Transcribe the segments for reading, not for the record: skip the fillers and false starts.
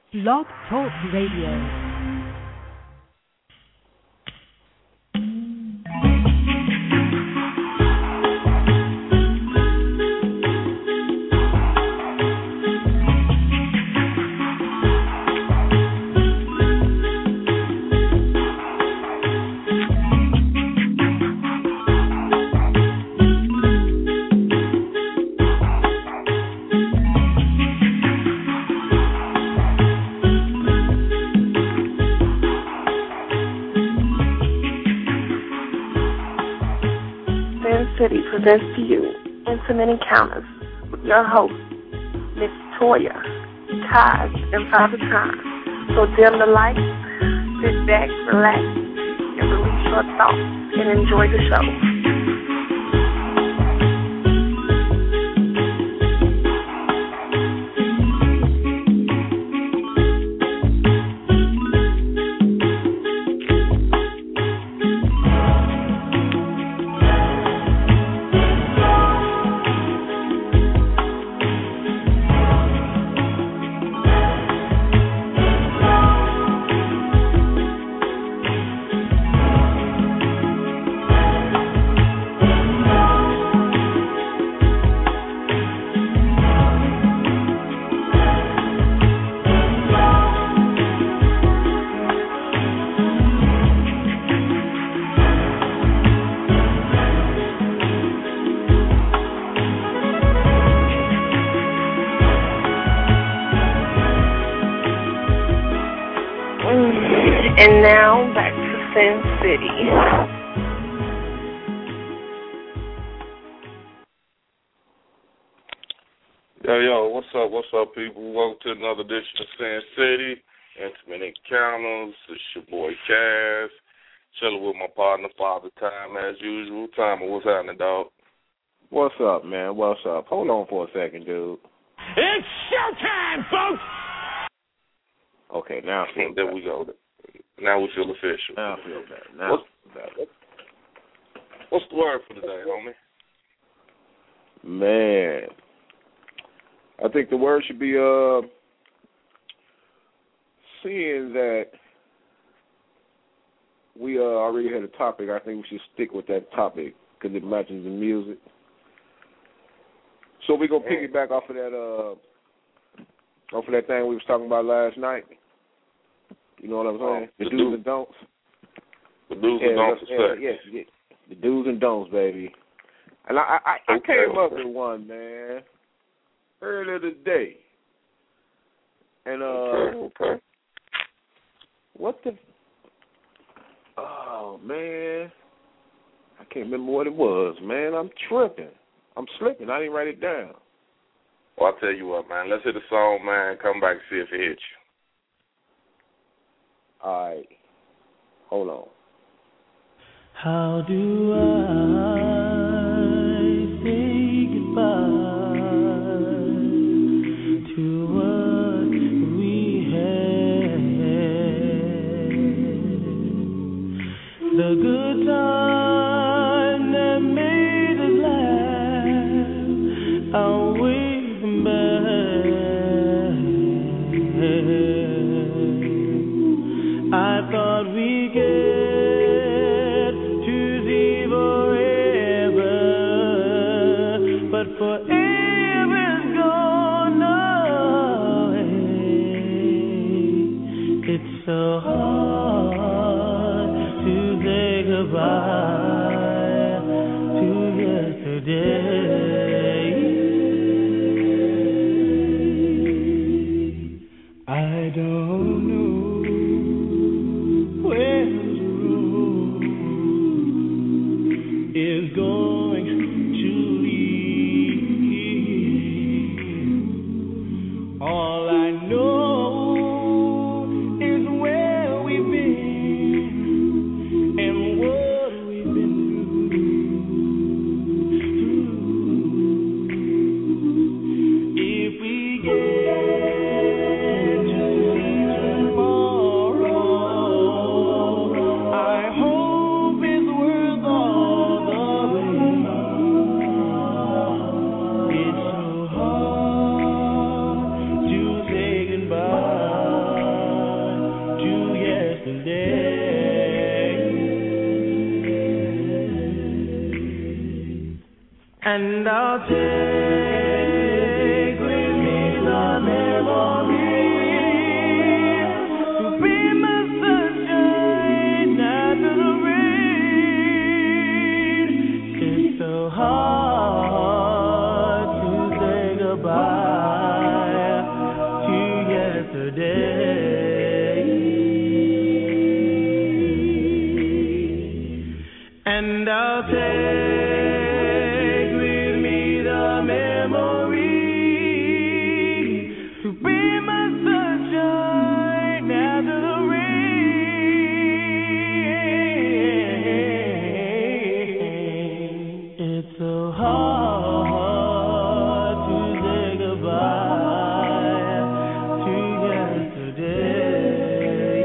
Blog Talk Radio. City presents to you Intimate Encounters with your host, Miss Toya, Taz, and Father Time. So dim the lights, sit back, relax, and release your thoughts and enjoy the show. And now, back to Sin City. Yo, what's up, people? Welcome to another edition of Sin City, Intimate Encounters. It's your boy, Cass, chilling with my partner, Father Time, as usual. Time, what's happening, dog? What's up, man? What's up? Hold on for a second, dude. It's showtime, folks! Okay, now I feel There better. we go. Now we feel official. Now I feel better. Now I feel better. What's the word for today, homie? Man, I think the word should be seeing that we already had a topic. I think we should stick with that topic because it matches the music. So we're gonna piggyback off of that thing we was talking about last night. You know what I'm saying? The do's and don'ts. The do's and don'ts. Yeah. The do's and don'ts, baby. And I came up with one, man, earlier today. And okay. What the? Oh man, I can't remember what it was, man. I'm tripping. I'm slipping. I didn't write it down. Well, I'll tell you what, man. Let's hit the song, man. Come back and see if it hits you. All right. Hold on. How do I say goodbye to what we had? The good time that made us laugh, I'll wait back. I thought we get to see forever, but forever's gone away. It's so hard to say goodbye to yesterday. I don't know is going to lead. All I know is where we've been and what we've been through. If we get to see tomorrow, I hope it's worth all the pain. It's so hard to say goodbye. I'll take with me the memory to be my sunshine after the rain. It's so hard to say goodbye to yesterday. And I'll take with me the memory to be my sunshine after the rain. It's so hard to say goodbye to yesterday.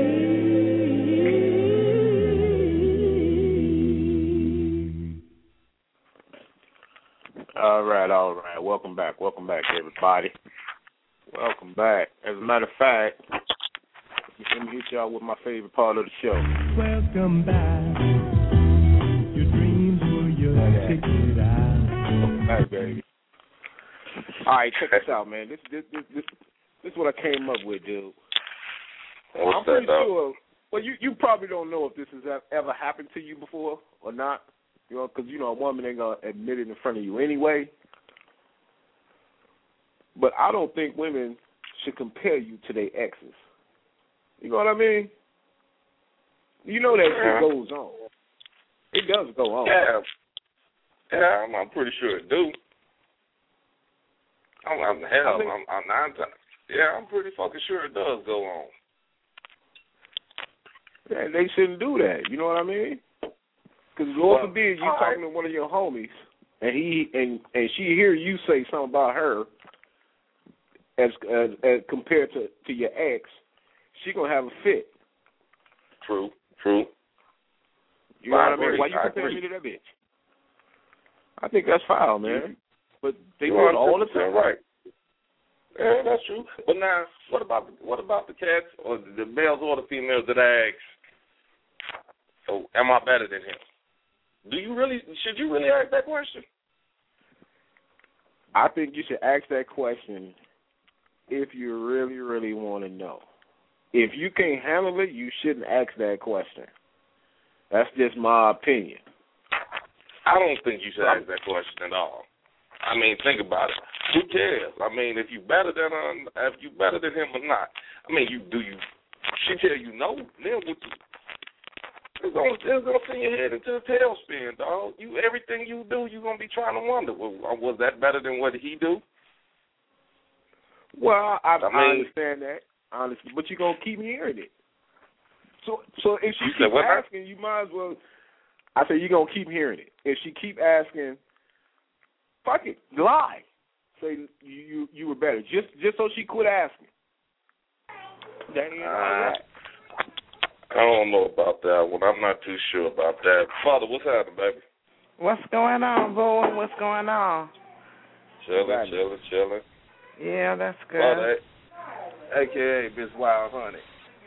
All right. Welcome back, everybody. Welcome back. As a matter of fact, let me hit y'all with my favorite part of the show. Welcome back. Your dreams were your ticket out. Welcome back, baby. All right, check this out, man. This is what I came up with, dude. I'm pretty sure. Well, you probably don't know if this has ever happened to you before or not. You know, because a woman ain't gonna admit it in front of you anyway. But I don't think women should compare you to their exes. You know what I mean? You know that shit goes on. It does go on. Yeah, I'm pretty sure it do. I'm pretty fucking sure it does go on. Yeah, they shouldn't do that. You know what I mean? Because Lord forbid you talking to one of your homies and she hear you say something about her as compared to your ex, she gonna have a fit. True. You know what I mean? Why you compare me to that bitch? I think that's foul, man. But they do it all the time, right? Yeah, that's true. But now, what about the cats or the males or the females that ask, "So, am I better than him?" Should you really ask that question? I think you should ask that question if you really, really want to know. If you can't handle it, you shouldn't ask that question. That's just my opinion. I don't think you should ask that question at all. I mean, think about it. Who cares? I mean, if you better than him or not. I mean, she tell you no, then what? It's gonna send your head into a tailspin, dog. Everything you do, you're gonna be trying to wonder, was that better than what he do? Well, I understand that, honestly, but you're gonna keep hearing it. So if she keep asking, you might as well. I say you're gonna keep hearing it. If she keep asking, fuck it, lie. Say you were better, just so she quit asking. That ain't all right. I don't know about that one. I'm not too sure about that. Father, what's happening, baby? What's going on, boy? What's going on? Chilling. Yeah, that's good. Father, a.k.a. Miss Wild Honey.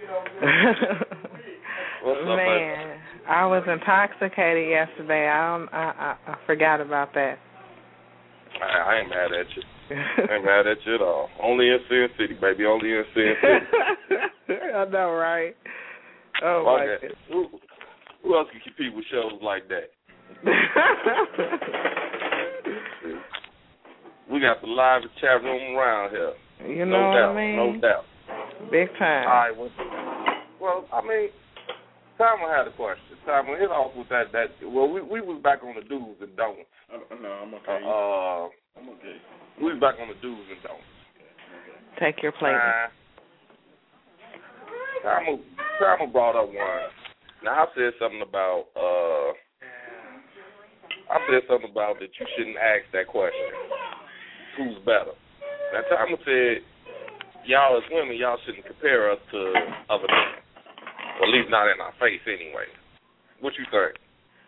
What's up, man? baby? I was intoxicated yesterday. I forgot about that. I ain't mad at you. I ain't mad at you at all. Only in Sin City, baby. Only in Sin City. I know, right? Oh, my goodness. Who else can compete with shows like that? We got the livest chat room around here. You know what I mean? No doubt. Big time. All right. Well, I mean, Tom had a question. Tom, hit off with that. Well, we was back on the do's and don'ts. No, I'm okay. I'm okay. We was back on the do's and don'ts. Take your plate. Tom brought up one. Now, I said something about that you shouldn't ask that question. Who's better? Now, Tom said, y'all as women, y'all shouldn't compare us to other men. Or at least not in our face anyway. What you think?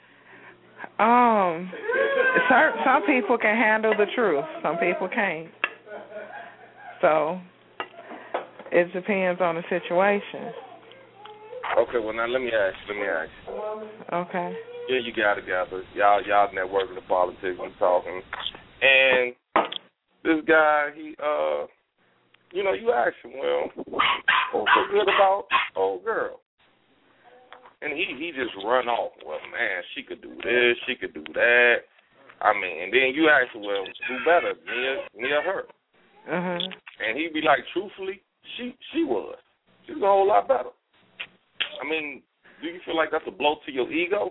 Some people can handle the truth. Some people can't. So it depends on the situation. Okay, well now let me ask you. Okay. Yeah, you got it, guys. Y'all networking the politics and talking. And this guy, he, you know, you ask him, well, what's so good about old girl? And he just run off. Well, man, she could do this, she could do that. I mean, and then you ask him, well, who better, me or her? And he'd be like, truthfully, she was. She was a whole lot better. I mean, do you feel like that's a blow to your ego?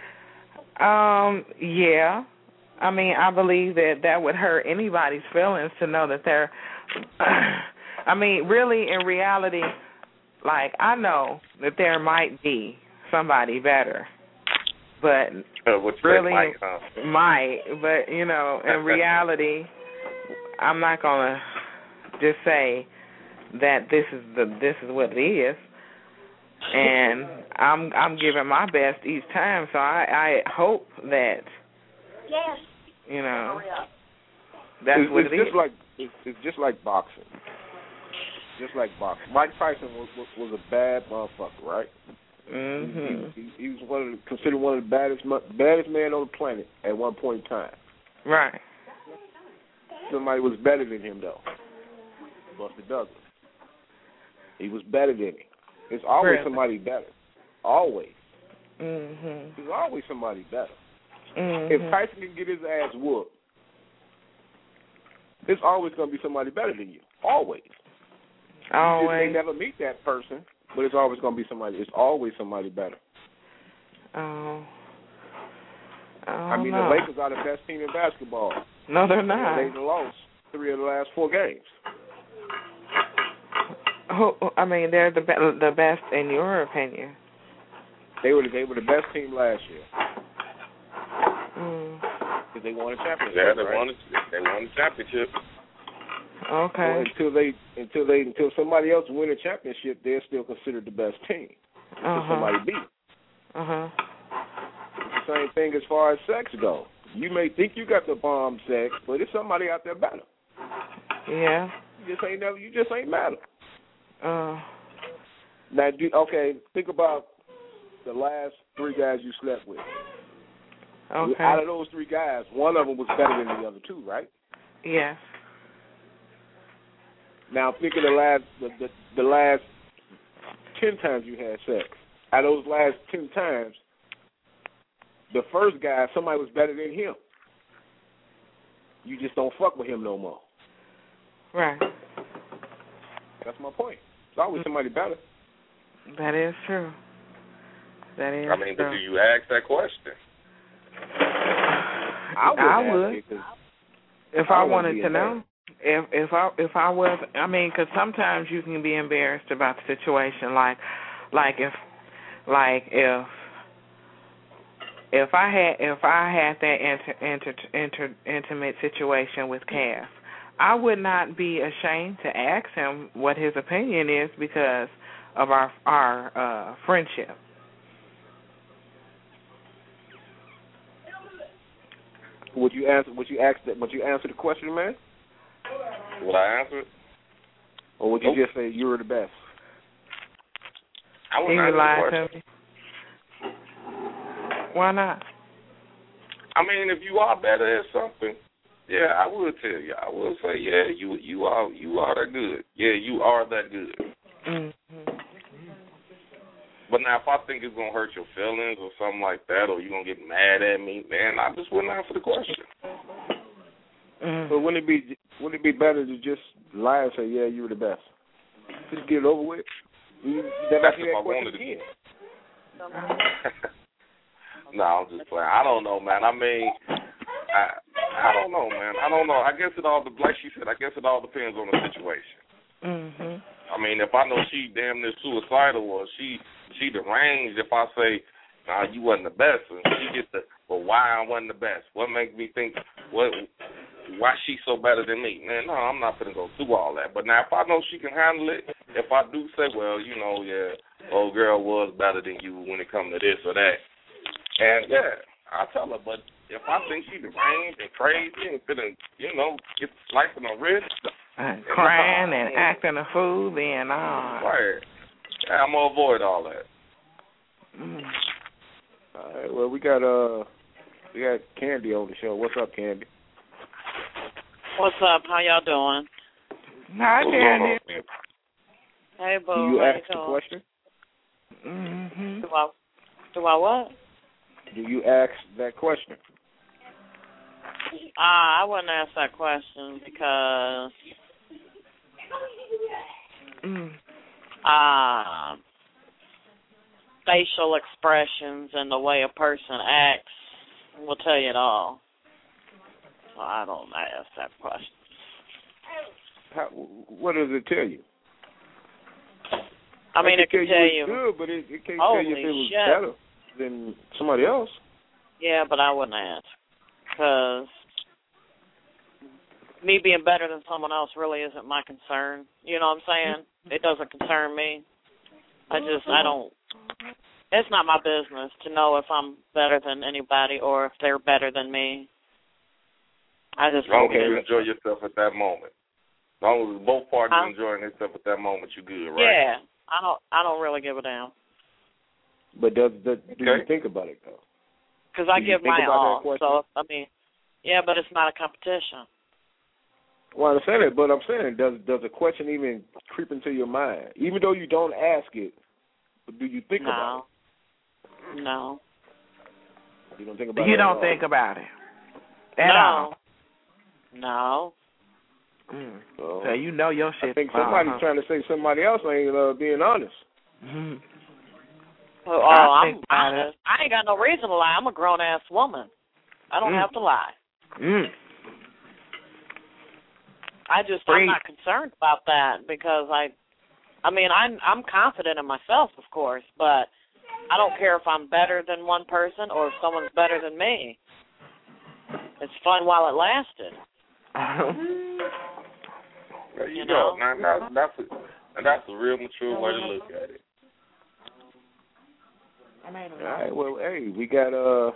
Yeah. I mean, I believe that would hurt anybody's feelings to know that they're, I mean, really, in reality, like, I know that there might be somebody better, but really might, but, you know, in reality, I'm not going to just say that this is what it is. And I'm giving my best each time, so I hope that, you know, that's what it is. It's just like boxing. Just like boxing. Mike Tyson was a bad motherfucker, right? He was considered one of the baddest men on the planet at one point in time. Right. Somebody was better than him, though. Buster Douglas. He was better than him. There's always somebody better. Always. There's always somebody better. If Tyson can get his ass whooped, there's always going to be somebody better than you. Always. You may never meet that person, but it's always going to be somebody. It's always somebody better. I mean, the Lakers are the best team in basketball. No, they're not. They lost 3 of the last 4 games. I mean, they're the best in your opinion. They were the best team last year. Because they won a championship. Yeah, they won a championship. Okay. So until somebody else win a championship, they're still considered the best team. Until somebody beat. It's the same thing as far as sex goes. You may think you got the bomb sex, but there's somebody out there better. Yeah. You just ain't matter. Now, think about the last 3 guys you slept with. Okay. Out of those 3 guys, one of them was better than the other 2, right? Yes. Now, think of the last 10 times you had sex. Out of those last 10 times, the first guy, somebody was better than him. You just don't fuck with him no more. Right. That's my point. There's always somebody better. That is true. That is true. But do you ask that question? I would. If I wanted to know. If I was, I mean, because sometimes you can be embarrassed about the situation. Like if I had that intimate situation with Cass, I would not be ashamed to ask him what his opinion is because of our friendship. Would you answer the question, man? Would I answer it? Or would you just say you were the best? I would answer the question. Why not? I mean, if you are better at something, yeah, I would tell you. I would say, yeah, you are that good. Yeah, you are that good. But now, if I think it's gonna hurt your feelings or something like that, or you're gonna get mad at me, man, I just wouldn't answer the question. But wouldn't it be better to just lie and say, yeah, you were the best? Just get it over with. That's if I wanted to. No, I'm just playing. I don't know, man. I mean, I don't know, man. I don't know. I guess it all, like she said, I guess it all depends on the situation. I mean, if I know she damn near suicidal or she deranged, if I say, nah, you wasn't the best, and she gets well, why I wasn't the best? What makes me think, why she so better than me? Man, no, I'm not going to go through all that. But now, if I know she can handle it, if I do say, well, you know, yeah, old girl was better than you when it comes to this or that, and yeah, I'll tell her. But if I think she deranged and crazy and finna, you know, get slicing her wrist, crying and acting a fool, then right. Yeah, I'm gonna avoid all that. All right. Well, we got Candy on the show. What's up, Candy? What's up? How y'all doing? Hi, Danny. Hey, Boo. Do you ask the question? Mm-hmm. Do I what? Do you ask that question? I wouldn't ask that question because facial expressions and the way a person acts will tell you it all. So I don't ask that question. What does it tell you? I mean, it can tell you. Good, but it can't tell you if it was better than somebody else. Yeah, but I wouldn't ask. Because me being better than someone else really isn't my concern. You know what I'm saying? It doesn't concern me. I don't. It's not my business to know if I'm better than anybody or if they're better than me. I just as long as you enjoy yourself at that moment. As long as both parties enjoying themselves at that moment, you're good, right? Yeah, I don't really give a damn. But do you think about it though? Because I give my all. So I mean, yeah, but it's not a competition. Well, I understand it, but I'm saying, does a question even creep into your mind, even though you don't ask it? Do you think about it? No. You don't think about it. You don't think about it at all. No. So you know your shit. I think somebody's trying to say somebody else ain't being honest. Mm-hmm. Well, I'm honest. I ain't got no reason to lie. I'm a grown-ass woman. I don't have to lie. I'm not concerned about that because I mean, I'm confident in myself, of course, but I don't care if I'm better than one person or if someone's better than me. It's fun while it lasted. There you go. Now, that's a real mature way to look at it. All right, well, hey, we got, oh,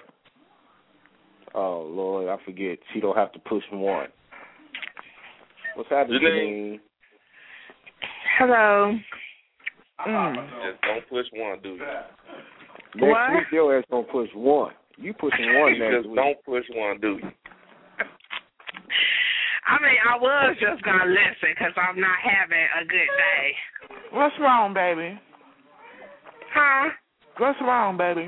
Lord, I forget. She don't have to push one. What's happening, Janine? Hello. Just don't push one, do you? Next week, your ass gonna push one. You pushing one next week. Just don't push one, do you? I mean, I was just gonna listen because I'm not having a good day. What's wrong, baby? Huh? What's wrong, baby?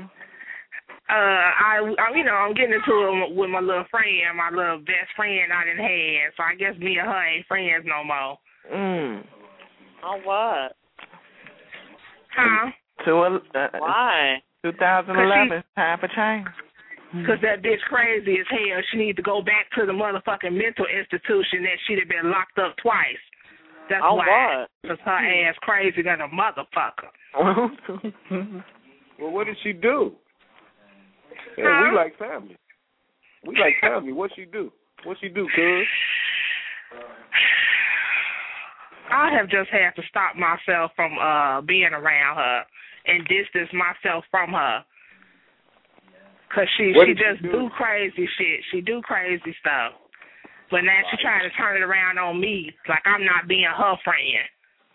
I'm getting into it with my little friend, my little best friend I done had. So I guess me and her ain't friends no more. Oh, what? Huh? Why? 2011, time for change. Because that bitch crazy as hell. She need to go back to the motherfucking mental institution that she'd have been locked up twice. That's why. Because her ass crazy than a motherfucker. Well, what did she do? Yeah, we like family. We like family. What she do? What she do, cuz? I have just had to stop myself from being around her and distance myself from her. Because she just do crazy shit. She do crazy stuff. But now she's trying to turn it around on me like I'm not being her friend.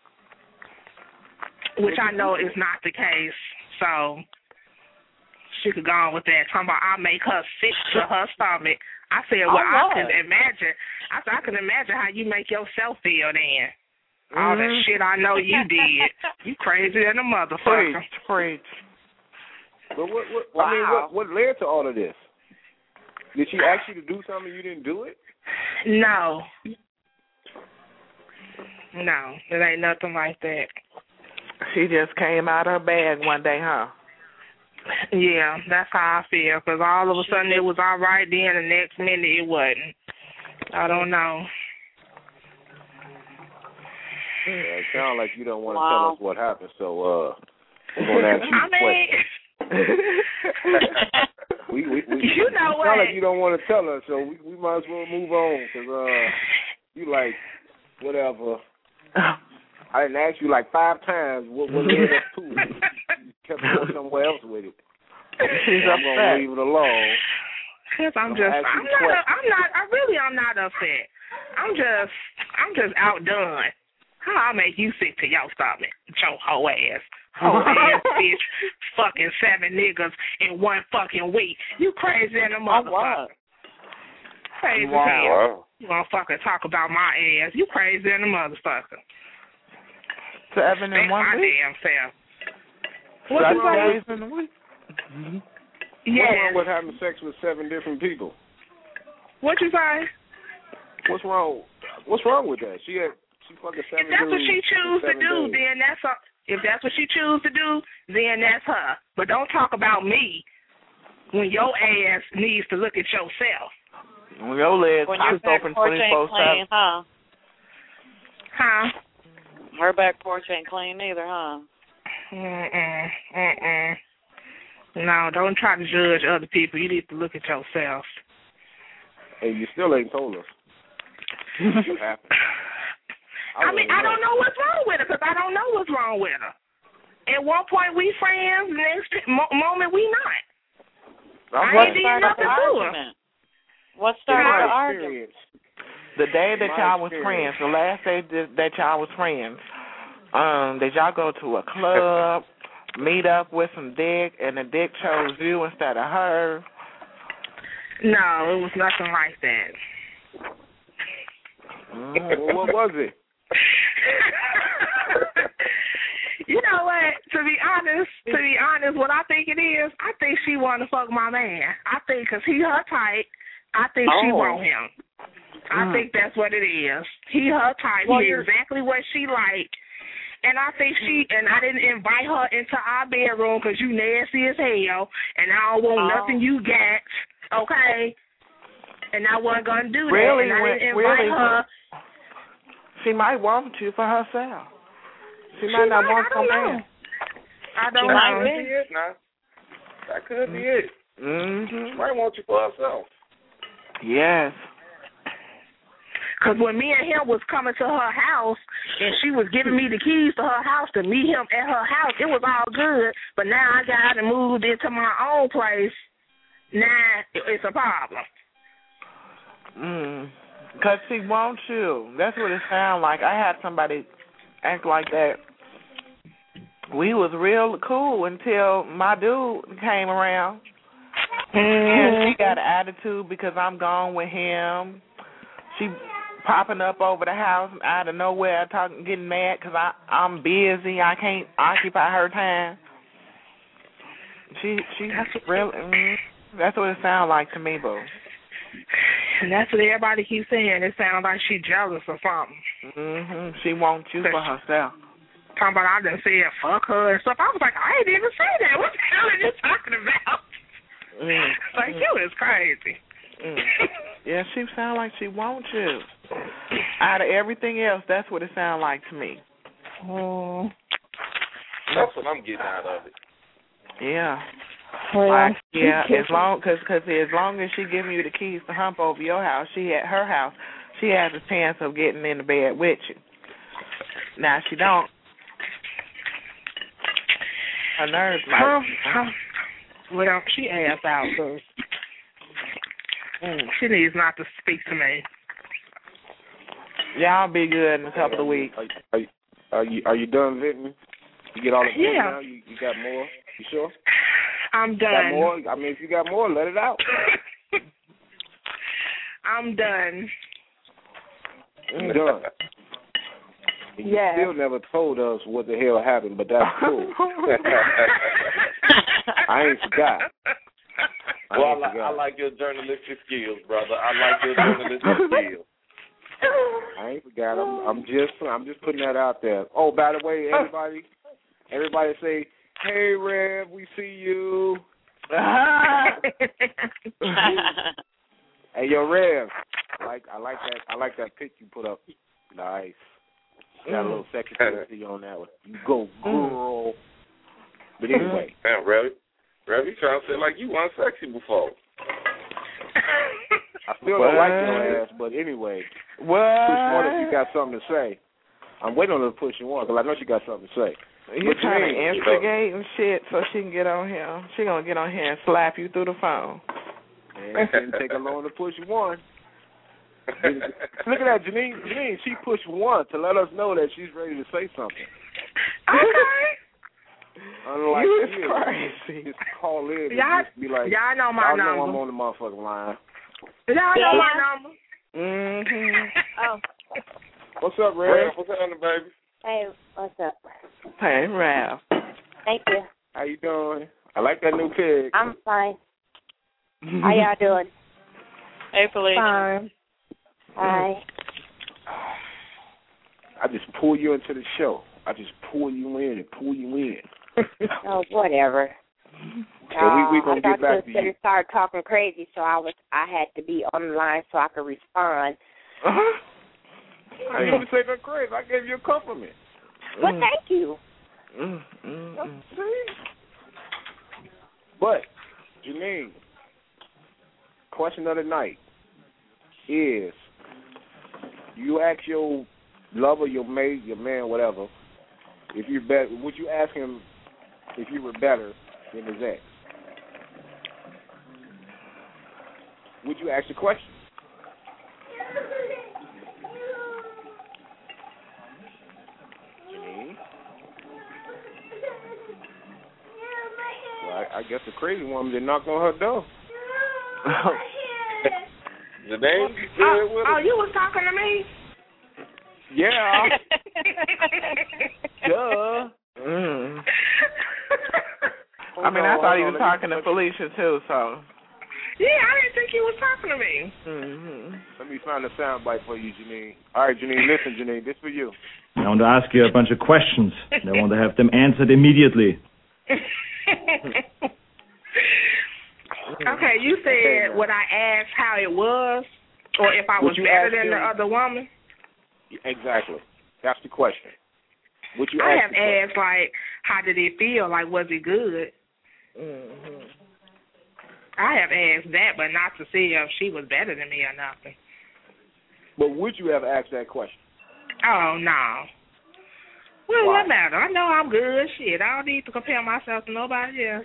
Which I know is not the case. So she could go on with that. Talking about I'll make her sick to her stomach. I said, well, I can imagine. I can imagine how you make yourself feel then. All that shit I know you did. You crazy than a motherfucker. Preach. But what led to all of this? Did she ask you to do something and you didn't do it? No. No, it ain't nothing like that. She just came out of her bag one day, huh? Yeah, that's how I feel. Because all of a sudden it was all right, then the next minute it wasn't. I don't know. Yeah, it sounds like you don't want to tell us what happened, so we're going to ask you a question. You know what? It sounds like you don't want to tell us, so we might as well move on, because you like, whatever. I didn't ask you like 5 times what led us to it. You kept going somewhere else with it. She's I'm going to leave it alone. Because I'm not upset. I'm just outdone. How I make you sick to your stomach, your whole ass. Whole ass bitch, fucking 7 niggas in 1 fucking week. You crazy in a motherfucker. Crazy as hell. Motherfucker talk about my ass. You crazy than a motherfucker. 7 in 1 my week? damn self. What's 7 wrong days with, in a week? Yeah. What's wrong with having sex with 7 different people? What you say? What's wrong? What's wrong with that? She fucking 7 If that's what dudes she choose to do, days. then that's her. If that's what she choose to do, then that's her. But don't talk about me when your ass needs to look at yourself. When your legs when your back open porch ain't 24/7. clean, huh? Huh? Her back porch ain't clean either, huh? No, don't try to judge other people. You need to look at yourself. Hey, you still ain't told us. What happened? I mean, I don't know what's wrong with her because I don't know what's wrong with her. At one point we friends, next moment we not. I ain't did nothing to her. What started the argument? The day that y'all was friends, the last day that y'all was friends, did y'all go to a club, meet up with some dick, and the dick chose you instead of her? No, it was nothing like that. Well, what was it? You know what? To be honest, what I think it is, I think she want to fuck my man. I think because he her type, I think she want him. I think that's what it is. He her type. Well, he exactly what she like. And I think I didn't invite her into our bedroom because you nasty as hell, and I don't want nothing you got, okay? And I wasn't going to do that. Really? And I didn't invite her. She might want you for herself. She might not want some man. I don't know. know. That could be it now. That could be it. Mm-hmm. She might want you for herself. Yes. Because when me and him was coming to her house and she was giving me the keys to her house to meet him at her house, it was all good. But now I got to move into my own place. Now it's a problem. Because she wants you. That's what it sounds like. I had somebody act like that. We was real cool until my dude came around. And she got an attitude because I'm gone with him. She popping up over the house out of nowhere, getting mad because I'm busy. I can't occupy her time. She's real. That's what it sounds like to me, boo. And that's what everybody keeps saying. It sounds like she jealous or something. She wants you for herself. Talking about I done said fuck her and stuff. I was like, I ain't even say that. What the hell are you talking about? Like, you is crazy. Yeah, she sound like she wants you. Out of everything else, that's what it sounds like to me. That's what I'm getting out of it. Yeah. Well, as long as she giving you the keys to hump over your house, her house, she has a chance of getting in the bed with you. Now she don't. Her nerves might. Well, she ass out, so she needs not to speak to me. Y'all be good in a couple of weeks. Are you done venting? You get all the food now? You got more? You sure? I'm done. Got more? I mean, if you got more, let it out. I'm done. You done. You still never told us what the hell happened, but that's cool. I ain't forgot. I like your journalistic skills, brother. I like your journalistic skills. I ain't forgot. I'm just putting that out there. Oh, by the way, everybody say, "Hey, Rev, we see you." Hey, yo, Rev. I like that pic you put up. Nice. Got a little sexy on that one. You go, girl. But anyway. Man, Rev, you trying to say like you weren't sexy before. I still don't like your ass, but anyway. What? Push one if you got something to say. I'm waiting on her to push you on because I know she got something to say. You're trying to instigate and shit so she can get on here. She going to get on here and slap you through the phone. And it didn't take her long to push one. Look at that, Janine. She pushed one to let us know that she's ready to say something. Okay. Unlike you is crazy. Just call in and y'all, just be like, y'all know my number. Know I'm on the motherfucking line. Y'all know my number. Oh. What's up, Red? What's happening, baby? Hey, what's up? Hey, Ralph. Thank you. How you doing? I like that new pig. I'm fine. How y'all doing? Hey, Felicia. Fine. Hi. I just pull you into the show. I just pull you in and pull you in. Oh, whatever. So we gonna get back to you. Started talking crazy, so I had to be on the line so I could respond. I didn't even say nothing crazy. I gave you a compliment. Well, thank you. But Janine, question of the night is: you ask your lover, your mate, your man, whatever, if you're better, would you ask him if you were better than his ex? Would you ask the question? Janine? Well, I guess the crazy woman did knock on her door. Janine, you good with it? You was talking to me? Yeah. Duh. I mean, I thought he was talking to Felicia, too, so. Yeah, I didn't think he was talking to me. Let me find a sound bite for you, Janine. All right, Janine, listen, Janine, this for you. I want to ask you a bunch of questions. I want to have them answered immediately. Okay, you said would I ask how it was, or if I was better than the other woman? Exactly. That's the question. Would you I ask have asked, like, how did it feel? Like, was it good? I have asked that, but not to see if she was better than me or nothing. But would you have asked that question? Oh, no. Well, what matter? I know I'm good. Shit, I don't need to compare myself to nobody else.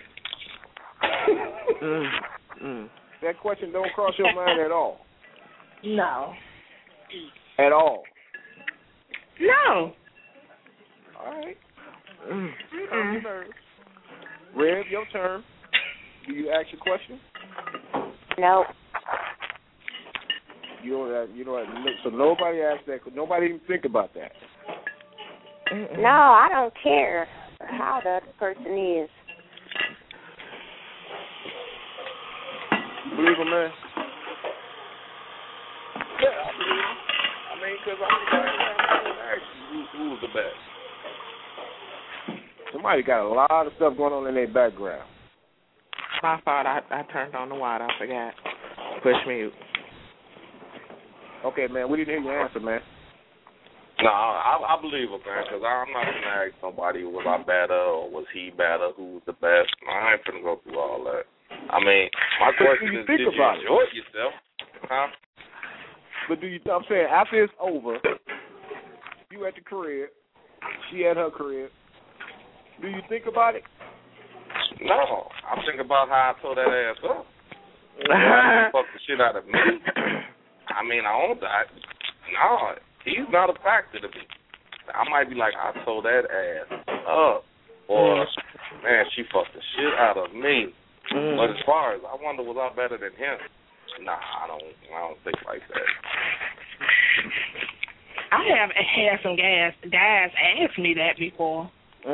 That question don't cross your mind at all? No. At all? No. All right. Rev, your turn. Do you ask your question? No. You don't. So nobody asked that. Nobody even think about that. No, I don't care how the other person is. You believe him, man? Yeah, I believe him. I mean, because I asked you who's the best. Somebody got a lot of stuff going on in their background. My fault. I turned on the water. I forgot. Push mute. Okay, man. We didn't hear your answer, man. No, I believe it, man, because I'm not going to ask somebody, was I better or was he better, who was the best. I ain't going to go through all that. I mean, my question is, did you enjoy yourself? Huh? But I'm saying, after it's over, you at the crib, she at her crib, do you think about it? No. I'm thinking about how I tore that ass up. Why fuck the shit out of me? I mean, I own that. No, he's not a factor to me. I might be like, I tore that ass up. Or, man, she fucked the shit out of me. But as far as, I wonder, was I better than him? Nah, I don't think like that. I have had some guys ask me that before.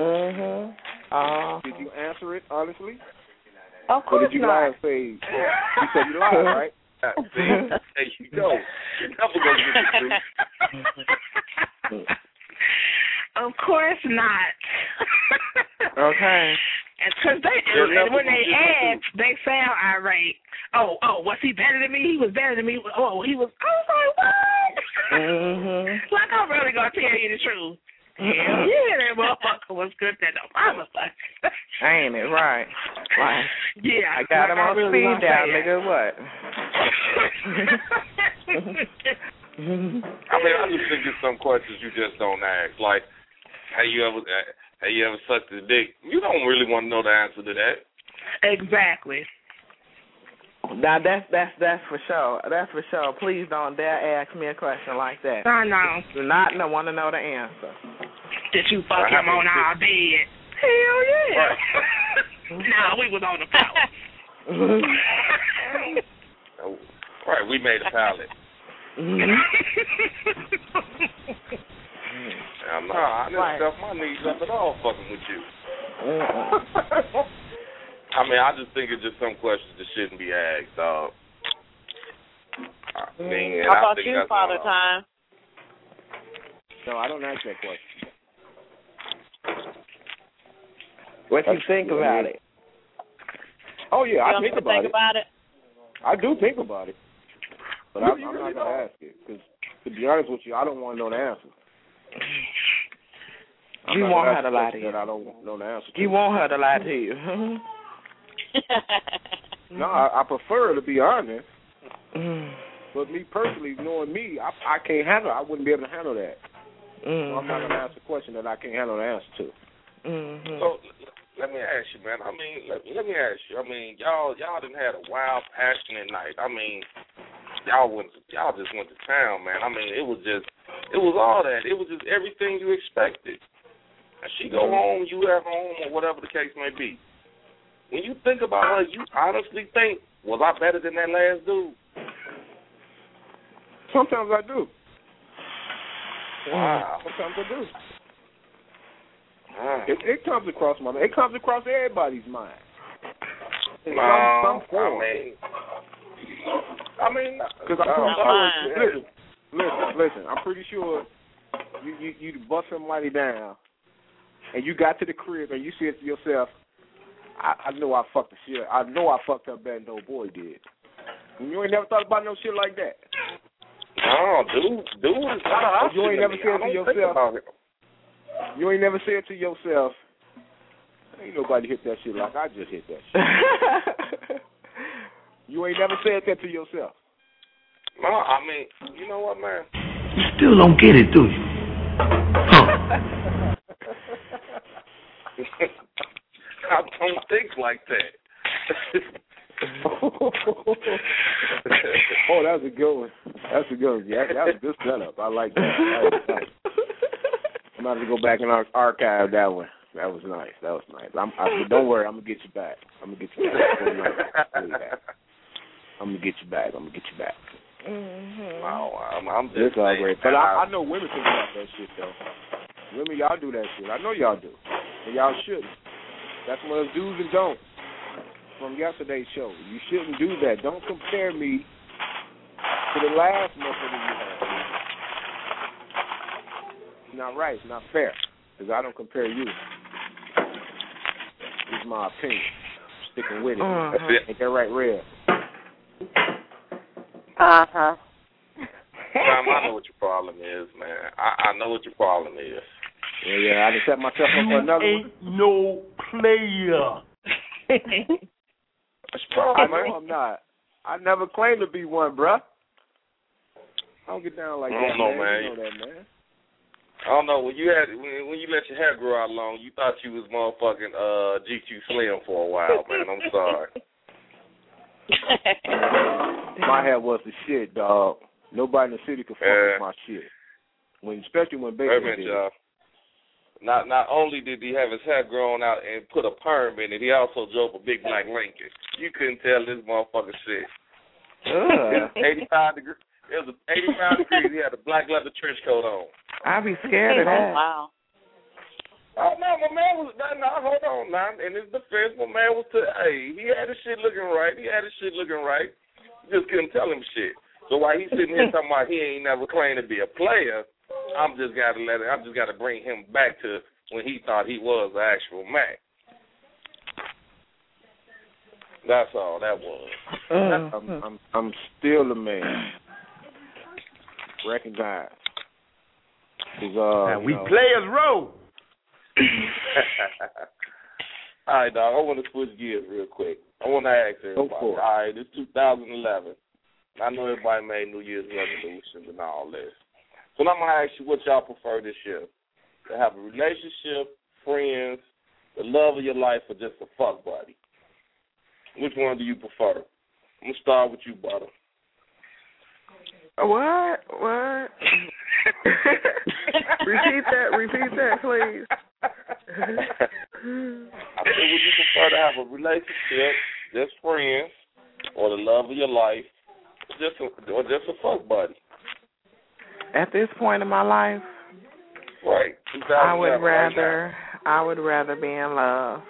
Did you answer it honestly? Of course or did you lie and say, you said you lied, right? There you go. You never gonna get the truth. Of course not. Okay. Because when they ask, they sound irate. Oh, was he better than me? He was better than me. Oh, he was. I was like, what? Like, I'm really gonna tell you the truth. Hell yeah, that motherfucker was good than the motherfucker. Ain't it right? Right. Yeah. I got him on speed dial, nigga. What? I mean, I just think there's some questions you just don't ask. Like, have you ever sucked his dick? You don't really want to know the answer to that. Exactly. Now that's for sure. That's for sure. Please don't dare ask me a question like that. I know. Do not want to know the answer. Did you fuck him on our bed? Hell yeah. Right. Nah, we was on the floor. Right, we made a pallet. I didn't stuff my knees up at all fucking with you. I mean, I just think it's just some questions that shouldn't be asked, dog. I mean, how about you, Father Time? No, I don't ask that question. What you think about it? Oh, yeah, I think about it. I do think about it. But I'm not going to ask it. Because, to be honest with you, I don't want to know the answer. You want her to lie to you. I don't know the answer to. You want her to lie to you. No, I prefer to be honest. But me personally, knowing me, I can't handle it. I wouldn't be able to handle that. So I'm not going to ask a question that I can't handle the answer to. So let me ask you, man. I mean, let me ask you. I mean, y'all done had a wild, passionate night. I mean, y'all just went to town, man. I mean, it was all that. It was just everything you expected. And she go home, you at home, or whatever the case may be. When you think about her, you honestly think, was I better than that last dude? Sometimes I do. Wow. Sometimes I do. It comes across my mind. It comes across everybody's mind. Some form. I mean, because listen. I'm pretty sure you bust somebody down, and you got to the crib and you said to yourself, I know I fucked the shit. I know I fucked up better than old boy did. And you ain't never thought about no shit like that. No, dude is not an option. You ain't never said to yourself. You ain't never said to yourself, ain't nobody hit that shit like I just hit that shit. You ain't never said that to yourself. No, I mean, you know what, man? You still don't get it, do you? I don't think like that. Oh, that was a good one. That's a good one. Yeah, that was a good setup. I like that. I'm going to go back and archive that one. That was nice. Don't worry, I'm going to get you back. I'm going to get you back. Wow, I'm just all great. But I know women think about that shit, though. Women, y'all do that shit. I know y'all do. And y'all shouldn't. That's one of those do's and don'ts from yesterday's show. You shouldn't do that. Don't compare me to the last motherfucker you had. It's not right. It's not fair. Because I don't compare you. It's my opinion. I'm sticking with it. Ain't that right, Red? Uh-huh. Tom, I know what your problem is, man. I know what your problem is. Yeah, I just set myself up for another one. Ain't no player. What's your problem, man? I know I'm not. I never claimed to be one, bruh. I don't get down like that, man. You know that, man. I don't know. When you let your hair grow out long, you thought you was motherfucking GQ Slim for a while, man. I'm sorry. My hair was the shit, dog. Nobody in the city could fuck with my shit. Especially when Baby did. Not only did he have his hair grown out and put a perm in it, he also drove a big black Lincoln. You couldn't tell this motherfucker shit. 85 degrees. It was 85 degrees. He had a black leather trench coat on. I'd be scared of that. Wow. Oh, no, my man was, hold on now. In his defense, my man was, he had his shit looking right. You just couldn't tell him shit. So while he's sitting here talking about he ain't never claimed to be a player, I'm just got to bring him back to when he thought he was the actual Mac. That's all that was. I'm still the man. Recognize. And we players roll. All right, dog. I want to switch gears real quick. I want to ask everybody. All right, it's 2011. I know everybody made New Year's resolutions and all this. So now I'm going to ask you what y'all prefer this year. To have a relationship, friends, the love of your life, or just a fuck buddy? Which one do you prefer? I'm going to start with you, Butter. What? Repeat that, please. I said, would you prefer to have a relationship, just friends, or the love of your life, or just a fuck buddy? At this point in my life, right? I would rather be in love.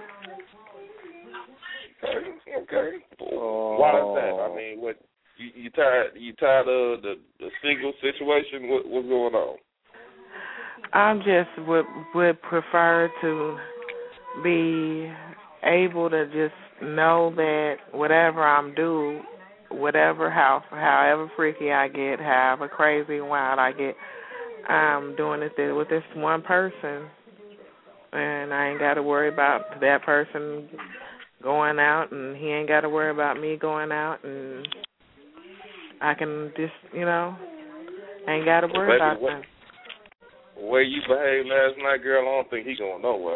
Okay. Why is that? I mean, what you tired of the single situation? What's going on? I just would prefer to be able to just know that whatever I'm doing, however freaky I get, however crazy and wild I get, I'm doing it with this one person, and I ain't got to worry about that person going out, and he ain't got to worry about me going out, and I can just, ain't got to worry about that. The way you behaved last night, girl, I don't think he going nowhere.